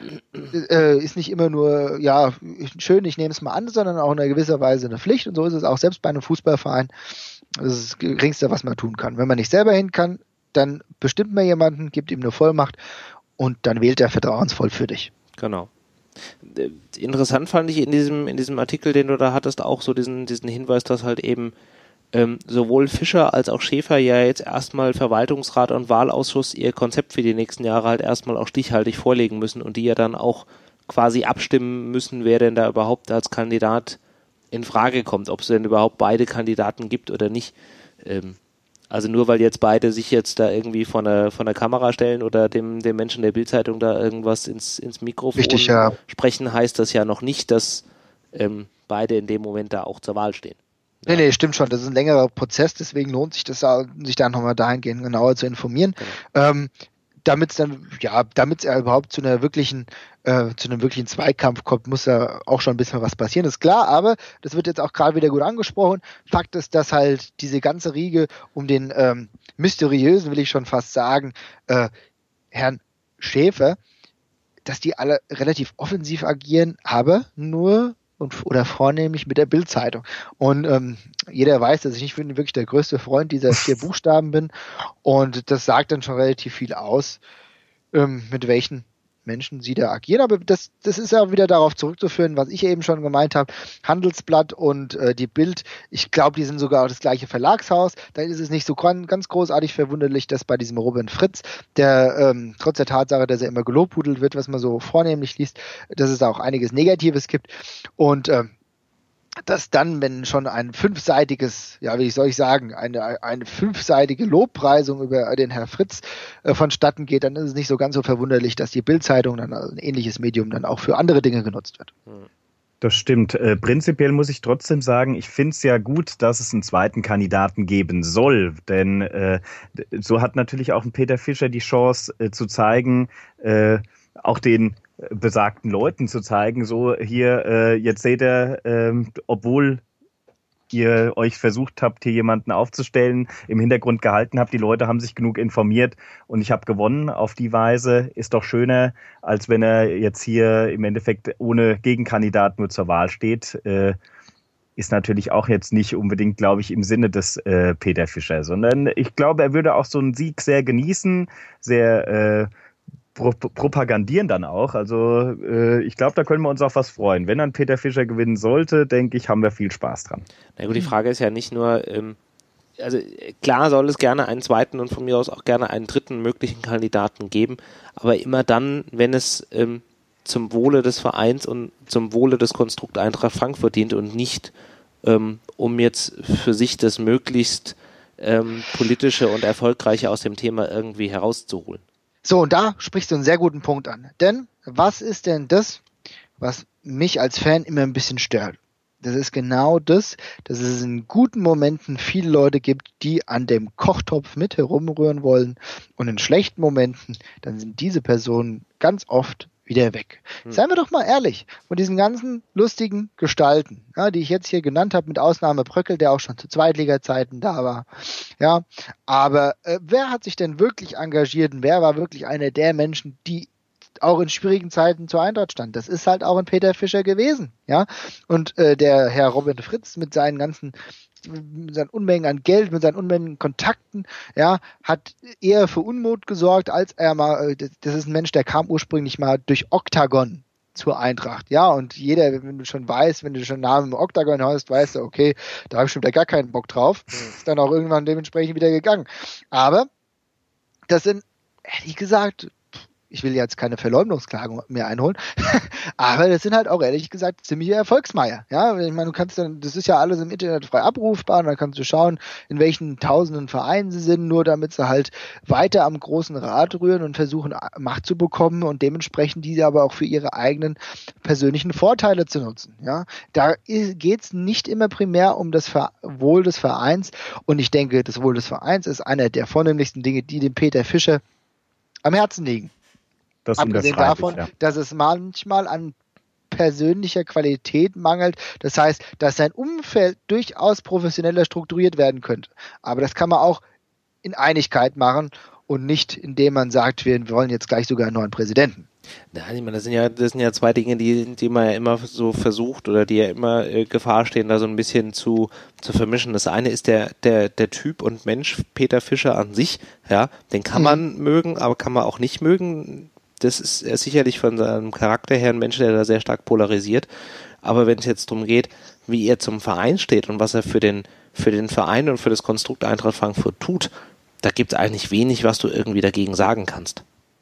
äh, ist nicht immer nur, ja, schön, ich nehme es mal an, sondern auch in einer gewisser Weise eine Pflicht, und so ist es auch selbst bei einem Fußballverein. Das ist das Geringste, was man tun kann. Wenn man nicht selber hin kann, dann bestimmt man jemanden, gibt ihm eine Vollmacht und dann wählt er vertrauensvoll für dich. Genau. Interessant fand ich in diesem, in diesem Artikel, den du da hattest, auch so diesen, diesen Hinweis, dass halt eben ähm, sowohl Fischer als auch Schäfer ja jetzt erstmal Verwaltungsrat und Wahlausschuss ihr Konzept für die nächsten Jahre halt erstmal auch stichhaltig vorlegen müssen und die ja dann auch quasi abstimmen müssen, wer denn da überhaupt als Kandidat in Frage kommt, ob es denn überhaupt beide Kandidaten gibt oder nicht. Ähm, Also nur weil jetzt beide sich jetzt da irgendwie von der, von der Kamera stellen oder dem, dem Menschen der Bildzeitung da irgendwas ins, ins Mikrofon Richtig, ja. sprechen, heißt das ja noch nicht, dass ähm, beide in dem Moment da auch zur Wahl stehen. Ja. Nee, nee, stimmt schon. Das ist ein längerer Prozess, deswegen lohnt sich das, sich da nochmal dahingehend genauer zu informieren. Genau. Ähm, damit es dann, ja, damit es ja überhaupt zu einer wirklichen, äh, zu einem wirklichen Zweikampf kommt, muss ja auch schon ein bisschen was passieren, das ist klar, aber das wird jetzt auch gerade wieder gut angesprochen. Fakt ist, dass halt diese ganze Riege um den ähm, mysteriösen, will ich schon fast sagen, äh, Herrn Schäfer, dass die alle relativ offensiv agieren, aber nur und oder vornehmlich mit der Bild-Zeitung. Und ähm, jeder weiß, dass ich nicht wirklich der größte Freund dieser vier Buchstaben bin. Und das sagt dann schon relativ viel aus, ähm, mit welchen Menschen sie da agieren. Aber das, das ist ja wieder darauf zurückzuführen, was ich eben schon gemeint habe. Handelsblatt und äh, die Bild, ich glaube, die sind sogar auch das gleiche Verlagshaus. Da ist es nicht so ganz großartig verwunderlich, dass bei diesem Robin Fritz, der ähm, trotz der Tatsache, dass er immer gelobhudelt wird, was man so vornehmlich liest, dass es da auch einiges Negatives gibt. Und ähm, dass dann, wenn schon ein fünfseitiges, ja, wie soll ich sagen, eine, eine fünfseitige Lobpreisung über den Herr Fritz äh, vonstatten geht, dann ist es nicht so ganz so verwunderlich, dass die Bild-Zeitung, dann also ein ähnliches Medium, dann auch für andere Dinge genutzt wird. Das stimmt. Äh, prinzipiell muss ich trotzdem sagen, ich finde es ja gut, dass es einen zweiten Kandidaten geben soll, denn äh, so hat natürlich auch ein Peter Fischer die Chance äh, zu zeigen, äh, auch den besagten Leuten zu zeigen, so hier, äh, jetzt seht ihr, äh, obwohl ihr euch versucht habt, hier jemanden aufzustellen, im Hintergrund gehalten habt, die Leute haben sich genug informiert und ich habe gewonnen auf die Weise, ist doch schöner, als wenn er jetzt hier im Endeffekt ohne Gegenkandidat nur zur Wahl steht. Äh, ist natürlich auch jetzt nicht unbedingt, glaube ich, im Sinne des äh, Peter Fischer, sondern ich glaube, er würde auch so einen Sieg sehr genießen, sehr äh, pro- propagandieren dann auch. Also äh, ich glaube, da können wir uns auf was freuen. Wenn dann Peter Fischer gewinnen sollte, denke ich, haben wir viel Spaß dran. Na gut, die Frage ist ja nicht nur, ähm, also klar soll es gerne einen zweiten und von mir aus auch gerne einen dritten möglichen Kandidaten geben, aber immer dann, wenn es ähm, zum Wohle des Vereins und zum Wohle des Konstrukt Eintracht Frankfurt dient und nicht ähm, um jetzt für sich das möglichst ähm, politische und erfolgreiche aus dem Thema irgendwie herauszuholen. So, und da sprichst du einen sehr guten Punkt an. Denn was ist denn das, was mich als Fan immer ein bisschen stört? Das ist genau das, dass es in guten Momenten viele Leute gibt, die an dem Kochtopf mit herumrühren wollen und in schlechten Momenten, dann sind diese Personen ganz oft wieder weg. Hm. Seien wir doch mal ehrlich, von diesen ganzen lustigen Gestalten, ja, die ich jetzt hier genannt habe, mit Ausnahme Bröckel, der auch schon zu Zweitliga-Zeiten da war, ja, aber äh, wer hat sich denn wirklich engagiert und wer war wirklich einer der Menschen, die auch in schwierigen Zeiten zur Eintracht stand? Das ist halt auch ein Peter Fischer gewesen, ja, und äh, der Herr Robin Fritz mit seinen ganzen mit seinen Unmengen an Geld, mit seinen Unmengen an Kontakten, ja, hat eher für Unmut gesorgt, als er mal, das ist ein Mensch, der kam ursprünglich mal durch Octagon zur Eintracht, ja, und jeder, wenn du schon weißt, wenn du schon Namen im Octagon hast, weißt du, okay, da habe ich schon wieder gar keinen Bock drauf, ist dann auch irgendwann dementsprechend wieder gegangen. Aber das sind, ehrlich gesagt, ich will jetzt keine Verleumdungsklagen mehr einholen, aber das sind halt auch ehrlich gesagt ziemliche Erfolgsmeier. Ja, ich meine, du kannst dann, das ist ja alles im Internet frei abrufbar und dann kannst du schauen, in welchen tausenden Vereinen sie sind, nur damit sie halt weiter am großen Rad rühren und versuchen, Macht zu bekommen und dementsprechend diese aber auch für ihre eigenen persönlichen Vorteile zu nutzen. Ja, da geht es nicht immer primär um das Wohl des Vereins und ich denke, das Wohl des Vereins ist einer der vornehmlichsten Dinge, die dem Peter Fischer am Herzen liegen. Das Abgesehen davon, ja. dass es manchmal an persönlicher Qualität mangelt. Das heißt, dass sein Umfeld durchaus professioneller strukturiert werden könnte. Aber das kann man auch in Einigkeit machen und nicht, indem man sagt, wir wollen jetzt gleich sogar einen neuen Präsidenten. Nein, ich meine, das sind ja, das sind ja zwei Dinge, die, die man ja immer so versucht oder die ja immer äh, Gefahr stehen, da so ein bisschen zu, zu vermischen. Das eine ist der, der, der Typ und Mensch Peter Fischer an sich, ja, den kann man mhm. mögen, aber kann man auch nicht mögen. Das ist er sicherlich von seinem Charakter her ein Mensch, der da sehr stark polarisiert. Aber wenn es jetzt darum geht, wie er zum Verein steht und was er für den, für den Verein und für das Konstrukt Eintracht Frankfurt tut, da gibt es eigentlich wenig, was du irgendwie dagegen sagen kannst.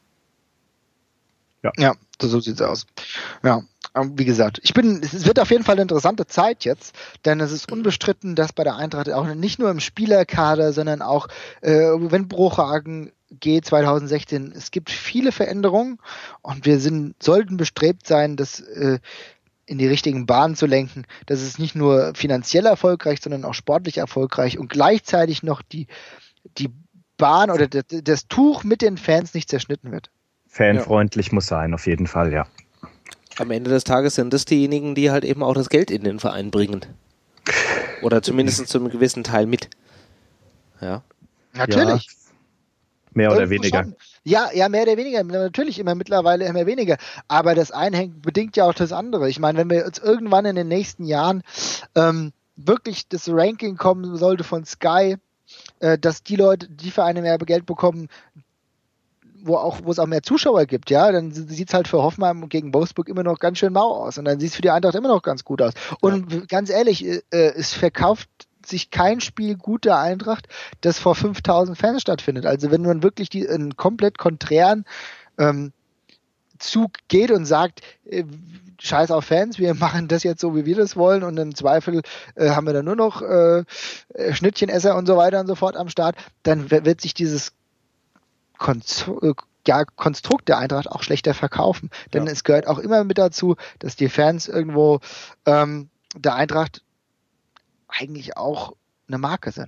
Ja, ja, so sieht's aus. Ja, wie gesagt, ich bin, es wird auf jeden Fall eine interessante Zeit jetzt, denn es ist unbestritten, dass bei der Eintracht auch nicht nur im Spielerkader, sondern auch, äh, wenn Bruchhagen geht zwanzig sechzehn, es gibt viele Veränderungen und wir sind, sollten bestrebt sein, das äh, in die richtigen Bahnen zu lenken, dass es nicht nur finanziell erfolgreich, sondern auch sportlich erfolgreich und gleichzeitig noch die, die Bahn oder das, das Tuch mit den Fans nicht zerschnitten wird. Fanfreundlich ja. muss sein, auf jeden Fall, ja. Am Ende des Tages sind das diejenigen, die halt eben auch das Geld in den Verein bringen. Oder zumindest zu einem gewissen Teil mit. Ja. Natürlich. Ja. Mehr oder Irgendwo weniger. Schon. Ja, ja, mehr oder weniger. Natürlich immer mittlerweile immer weniger. Aber das eine hängt, bedingt ja auch das andere. Ich meine, wenn wir jetzt irgendwann in den nächsten Jahren ähm, wirklich das Ranking kommen sollte von Sky, äh, dass die Leute, die Vereine mehr Geld bekommen, wo auch, wo es auch mehr Zuschauer gibt, ja, dann sieht es halt für Hoffenheim gegen Wolfsburg immer noch ganz schön mau aus. Und dann sieht es für die Eintracht immer noch ganz gut aus. Und ja. ganz ehrlich, äh, es verkauft sich kein Spiel gut der Eintracht, das vor fünftausend Fans stattfindet. Also wenn man wirklich die, einen komplett konträren ähm, Zug geht und sagt, äh, scheiß auf Fans, wir machen das jetzt so, wie wir das wollen und im Zweifel äh, haben wir dann nur noch äh, Schnittchenesser und so weiter und so fort am Start, dann wird sich dieses Konstru- ja, Konstrukt der Eintracht auch schlechter verkaufen. Denn ja. es gehört auch immer mit dazu, dass die Fans irgendwo ähm, der Eintracht eigentlich auch eine Marke sind.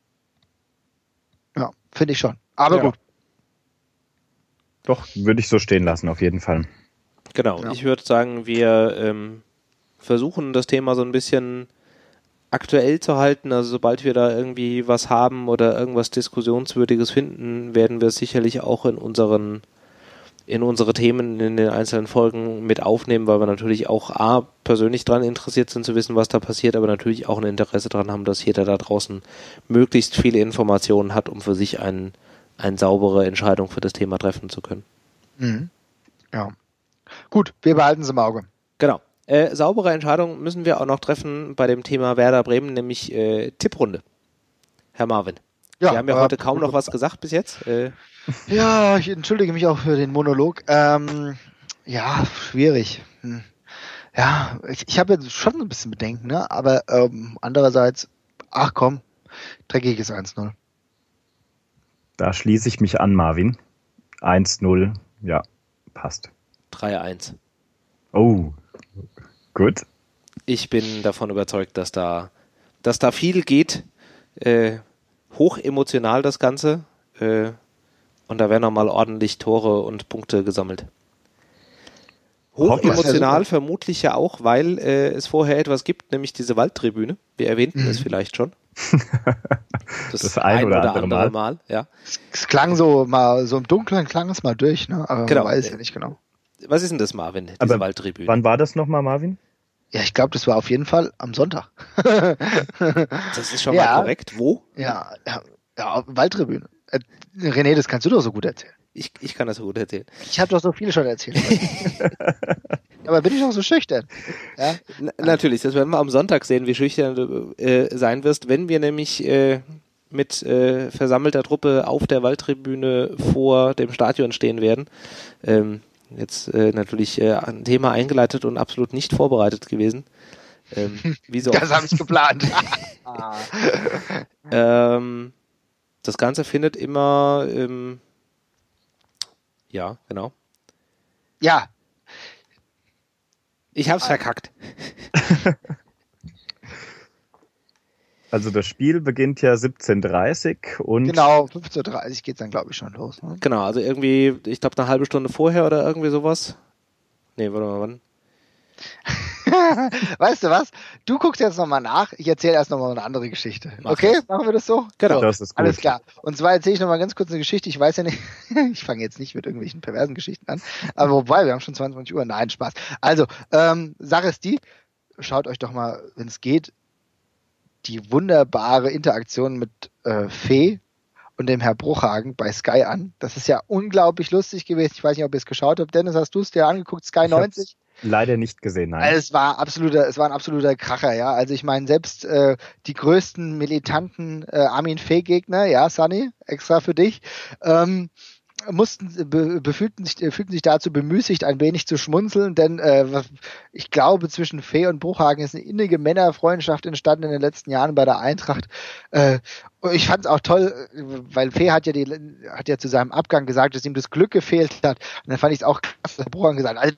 Ja, finde ich schon. Aber ja. gut. Doch, würde ich so stehen lassen, auf jeden Fall. Genau, ja. Ich würde sagen, wir ähm, versuchen das Thema so ein bisschen aktuell zu halten. Also sobald wir da irgendwie was haben oder irgendwas Diskussionswürdiges finden, werden wir sicherlich auch in unseren in unsere Themen in den einzelnen Folgen mit aufnehmen, weil wir natürlich auch A, persönlich daran interessiert sind zu wissen, was da passiert, aber natürlich auch ein Interesse daran haben, dass jeder da draußen möglichst viele Informationen hat, um für sich ein, eine saubere Entscheidung für das Thema treffen zu können. Mhm. Ja. Gut, wir behalten es im Auge. Genau. Äh, saubere Entscheidungen müssen wir auch noch treffen bei dem Thema Werder Bremen, nämlich äh, Tipprunde. Herr Marvin. Ja, Sie haben ja äh, heute kaum noch was gesagt bis jetzt. Äh, Ja, ich entschuldige mich auch für den Monolog. Ähm, ja, schwierig. Hm. Ja, ich, ich habe jetzt schon ein bisschen Bedenken, ne? Aber ähm, andererseits, ach komm, dreckiges eins null. Da schließe ich mich an, Marvin. eins null, ja, passt. drei eins. Oh, gut. Ich bin davon überzeugt, dass da, dass da viel geht. Äh, hoch emotional das Ganze. Äh, Und da werden nochmal ordentlich Tore und Punkte gesammelt. Hoch emotional vermutlich ja auch, weil äh, es vorher etwas gibt, nämlich diese Waldtribüne. Wir erwähnten Mhm. es vielleicht schon. Das, das ein, ein oder, oder andere Mal. Mal ja. Es klang so mal, so im Dunkeln klang es mal durch, ne? Aber genau. man weiß ja nicht genau. Was ist denn das, Marvin, diese Aber Waldtribüne? Wann war das nochmal, Marvin? Ja, ich glaube, das war auf jeden Fall am Sonntag. Das ist schon ja. mal korrekt. Wo? Ja, ja, ja Waldtribüne. Äh, René, das kannst du doch so gut erzählen. Ich, ich kann das so gut erzählen. Ich habe doch so viele schon erzählt. Aber bin ich auch so schüchtern? Ja? Na, natürlich, das werden wir am Sonntag sehen, wie schüchtern du äh, sein wirst, wenn wir nämlich äh, mit äh, versammelter Truppe auf der Waldtribüne vor dem Stadion stehen werden. Ähm, jetzt äh, natürlich äh, ein Thema eingeleitet und absolut nicht vorbereitet gewesen. Ähm, wie so das habe ich geplant. ähm, das Ganze findet immer, ähm, ja, genau. Ja. Ich hab's verkackt. Also das Spiel beginnt ja siebzehn Uhr dreißig und... Genau, fünfzehn Uhr dreißig geht's dann, glaube ich, schon los. Ne? Genau, also irgendwie, ich glaube, eine halbe Stunde vorher oder irgendwie sowas. Nee, warte mal, wann? Weißt du was? Du guckst jetzt nochmal nach, ich erzähle erst nochmal eine andere Geschichte. Mach okay, das. Machen wir das so? Genau. Das ist gut. Alles klar. Und zwar erzähle ich nochmal ganz kurz eine Geschichte, ich weiß ja nicht, ich fange jetzt nicht mit irgendwelchen perversen Geschichten an, aber wobei, wir haben schon zweiundzwanzig Uhr, nein, Spaß. Also, ähm, Sache ist die, schaut euch doch mal, wenn es geht, die wunderbare Interaktion mit äh, Fee und dem Herr Bruchhagen bei Sky an. Das ist ja unglaublich lustig gewesen. Ich weiß nicht, ob ihr es geschaut habt. Dennis, hast du es dir angeguckt? Sky neunzig? Leider nicht gesehen, nein. Also es war absoluter, es war ein absoluter Kracher, ja. Also ich meine, selbst äh, die größten militanten äh, Armin Fee-Gegner, ja, Sunny, extra für dich, ähm, mussten be, befühlten sich, fühlten sich dazu bemüßigt, ein wenig zu schmunzeln, denn äh, ich glaube, zwischen Fee und Bruchhagen ist eine innige Männerfreundschaft entstanden in den letzten Jahren bei der Eintracht. Äh, ich fand es auch toll, weil Fee hat ja die, hat ja zu seinem Abgang gesagt, dass ihm das Glück gefehlt hat. Und dann fand ich es auch krass, dass Bruchhagen gesagt hat, also,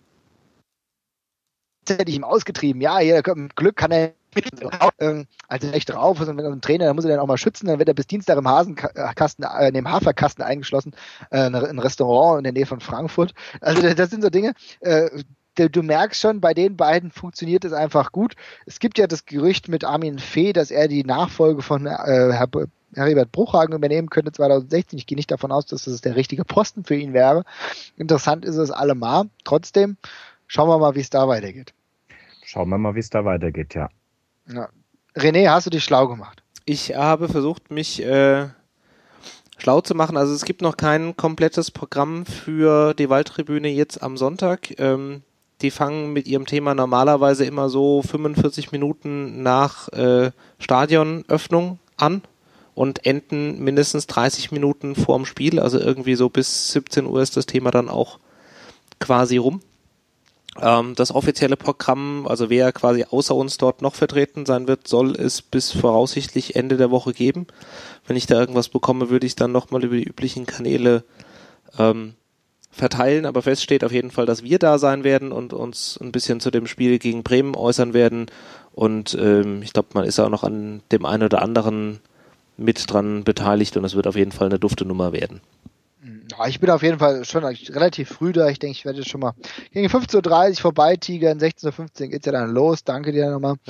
hätte ich ihm ausgetrieben, ja, hier mit Glück kann er ähm, also echt drauf ist und wenn er ein Trainer, dann muss er den auch mal schützen, dann wird er bis Dienstag im Hasenkasten, äh, in dem Haferkasten eingeschlossen, äh, ein Restaurant in der Nähe von Frankfurt. Also das sind so Dinge, äh, du, du merkst schon, bei den beiden funktioniert es einfach gut. Es gibt ja das Gerücht mit Armin Fee, dass er die Nachfolge von äh, Herr Heribert Bruchhagen übernehmen könnte zwanzig sechzehn. Ich gehe nicht davon aus, dass das der richtige Posten für ihn wäre. Interessant ist es allemal. Trotzdem, schauen wir mal, wie es da weitergeht. Schauen wir mal, wie es da weitergeht, ja. Ja. René, hast du dich schlau gemacht? Ich habe versucht, mich äh, schlau zu machen. Also es gibt noch kein komplettes Programm für die Waldtribüne jetzt am Sonntag. Ähm, die fangen mit ihrem Thema normalerweise immer so fünfundvierzig Minuten nach äh, Stadionöffnung an und enden mindestens dreißig Minuten vorm Spiel. Also irgendwie so bis siebzehn Uhr ist das Thema dann auch quasi rum. Das offizielle Programm, also wer quasi außer uns dort noch vertreten sein wird, soll es bis voraussichtlich Ende der Woche geben. Wenn ich da irgendwas bekomme, würde ich es dann nochmal über die üblichen Kanäle ähm, verteilen. Aber fest steht auf jeden Fall, dass wir da sein werden und uns ein bisschen zu dem Spiel gegen Bremen äußern werden. Und ähm, ich glaube, man ist auch noch an dem einen oder anderen mit dran beteiligt und es wird auf jeden Fall eine dufte Nummer werden. Ja, ich bin auf jeden Fall schon relativ früh da. Ich denke, ich werde jetzt schon mal gegen fünfzehn Uhr dreißig vorbei tigern. sechzehn Uhr fünfzehn geht's ja dann los. Danke dir nochmal.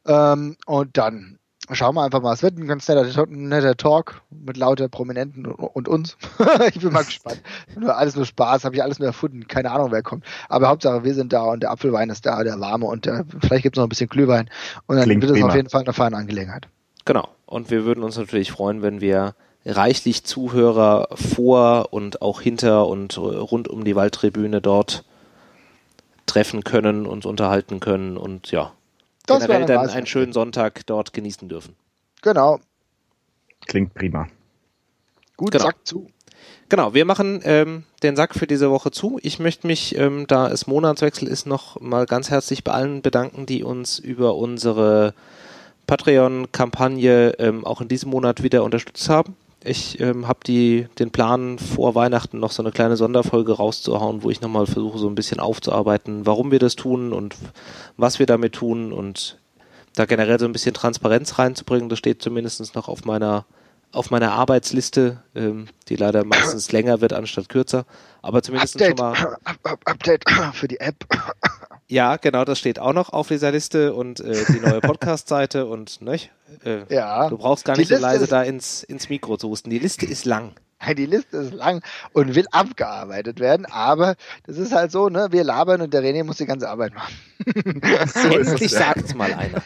Ähm, und dann schauen wir einfach mal. Es wird ein ganz netter, netter Talk mit lauter Prominenten und, und uns. Ich bin mal gespannt. Nur alles nur Spaß, habe ich alles nur erfunden. Keine Ahnung, wer kommt. Aber Hauptsache, wir sind da und der Apfelwein ist da, der warme und der, vielleicht gibt es noch ein bisschen Glühwein. Und dann Klingt wird es prima. auf jeden Fall eine feine Angelegenheit. Genau. Und wir würden uns natürlich freuen, wenn wir reichlich Zuhörer vor und auch hinter und rund um die Waldtribüne dort treffen können, uns unterhalten können und ja, Das generell wäre dann einen schönen Sonntag dort genießen dürfen. Genau. Klingt prima. Gut, Genau. Sack zu. Genau, wir machen ähm, den Sack für diese Woche zu. Ich möchte mich, ähm, da es Monatswechsel ist, noch mal ganz herzlich bei allen bedanken, die uns über unsere Patreon-Kampagne ähm, auch in diesem Monat wieder unterstützt haben. Ich ähm, habe die den Plan, vor Weihnachten noch so eine kleine Sonderfolge rauszuhauen, wo ich nochmal versuche, so ein bisschen aufzuarbeiten, warum wir das tun und was wir damit tun und da generell so ein bisschen Transparenz reinzubringen. Das steht zumindest noch auf meiner auf meiner Arbeitsliste, ähm, die leider meistens länger wird anstatt kürzer, aber zumindest Update, schon mal... Update für die App. Ja, genau, das steht auch noch auf dieser Liste und äh, die neue Podcast-Seite und ne, äh, Ja. du brauchst gar Die nicht so Liste leise ist- da ins, ins Mikro zu husten. Die Liste ist lang. Die Liste ist lang und will abgearbeitet werden, aber das ist halt so, ne? Wir labern und der René muss die ganze Arbeit machen. So ist Endlich es, ja. sagt's mal einer.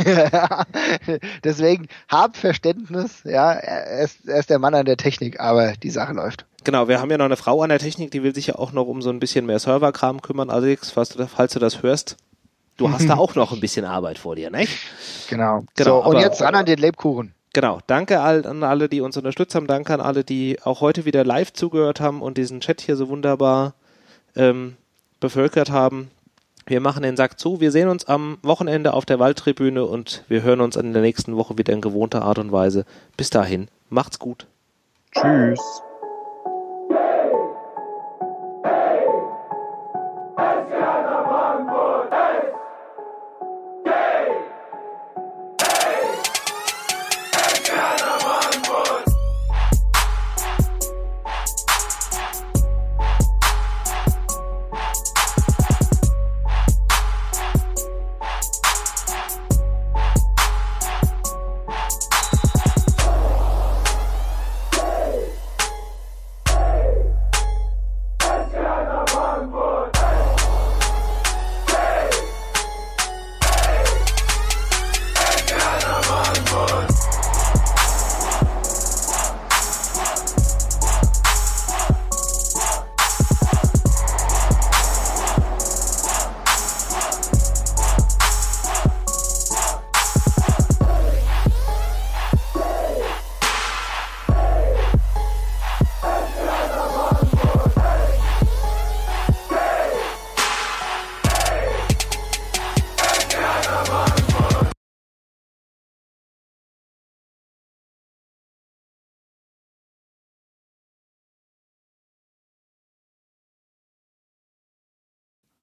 Deswegen hab Verständnis, ja, er ist, er ist der Mann an der Technik, aber die Sache läuft. Genau, wir haben ja noch eine Frau an der Technik, die will sich ja auch noch um so ein bisschen mehr Serverkram kümmern, Alex, falls du, falls du das hörst. Du hast da auch noch ein bisschen Arbeit vor dir, nicht? Genau. Genau, so, und aber- jetzt ran an den Lebkuchen. Genau, danke all, an alle, die uns unterstützt haben, danke an alle, die auch heute wieder live zugehört haben und diesen Chat hier so wunderbar ähm, bevölkert haben. Wir machen den Sack zu, wir sehen uns am Wochenende auf der Waldtribüne und wir hören uns in der nächsten Woche wieder in gewohnter Art und Weise. Bis dahin, macht's gut. Tschüss.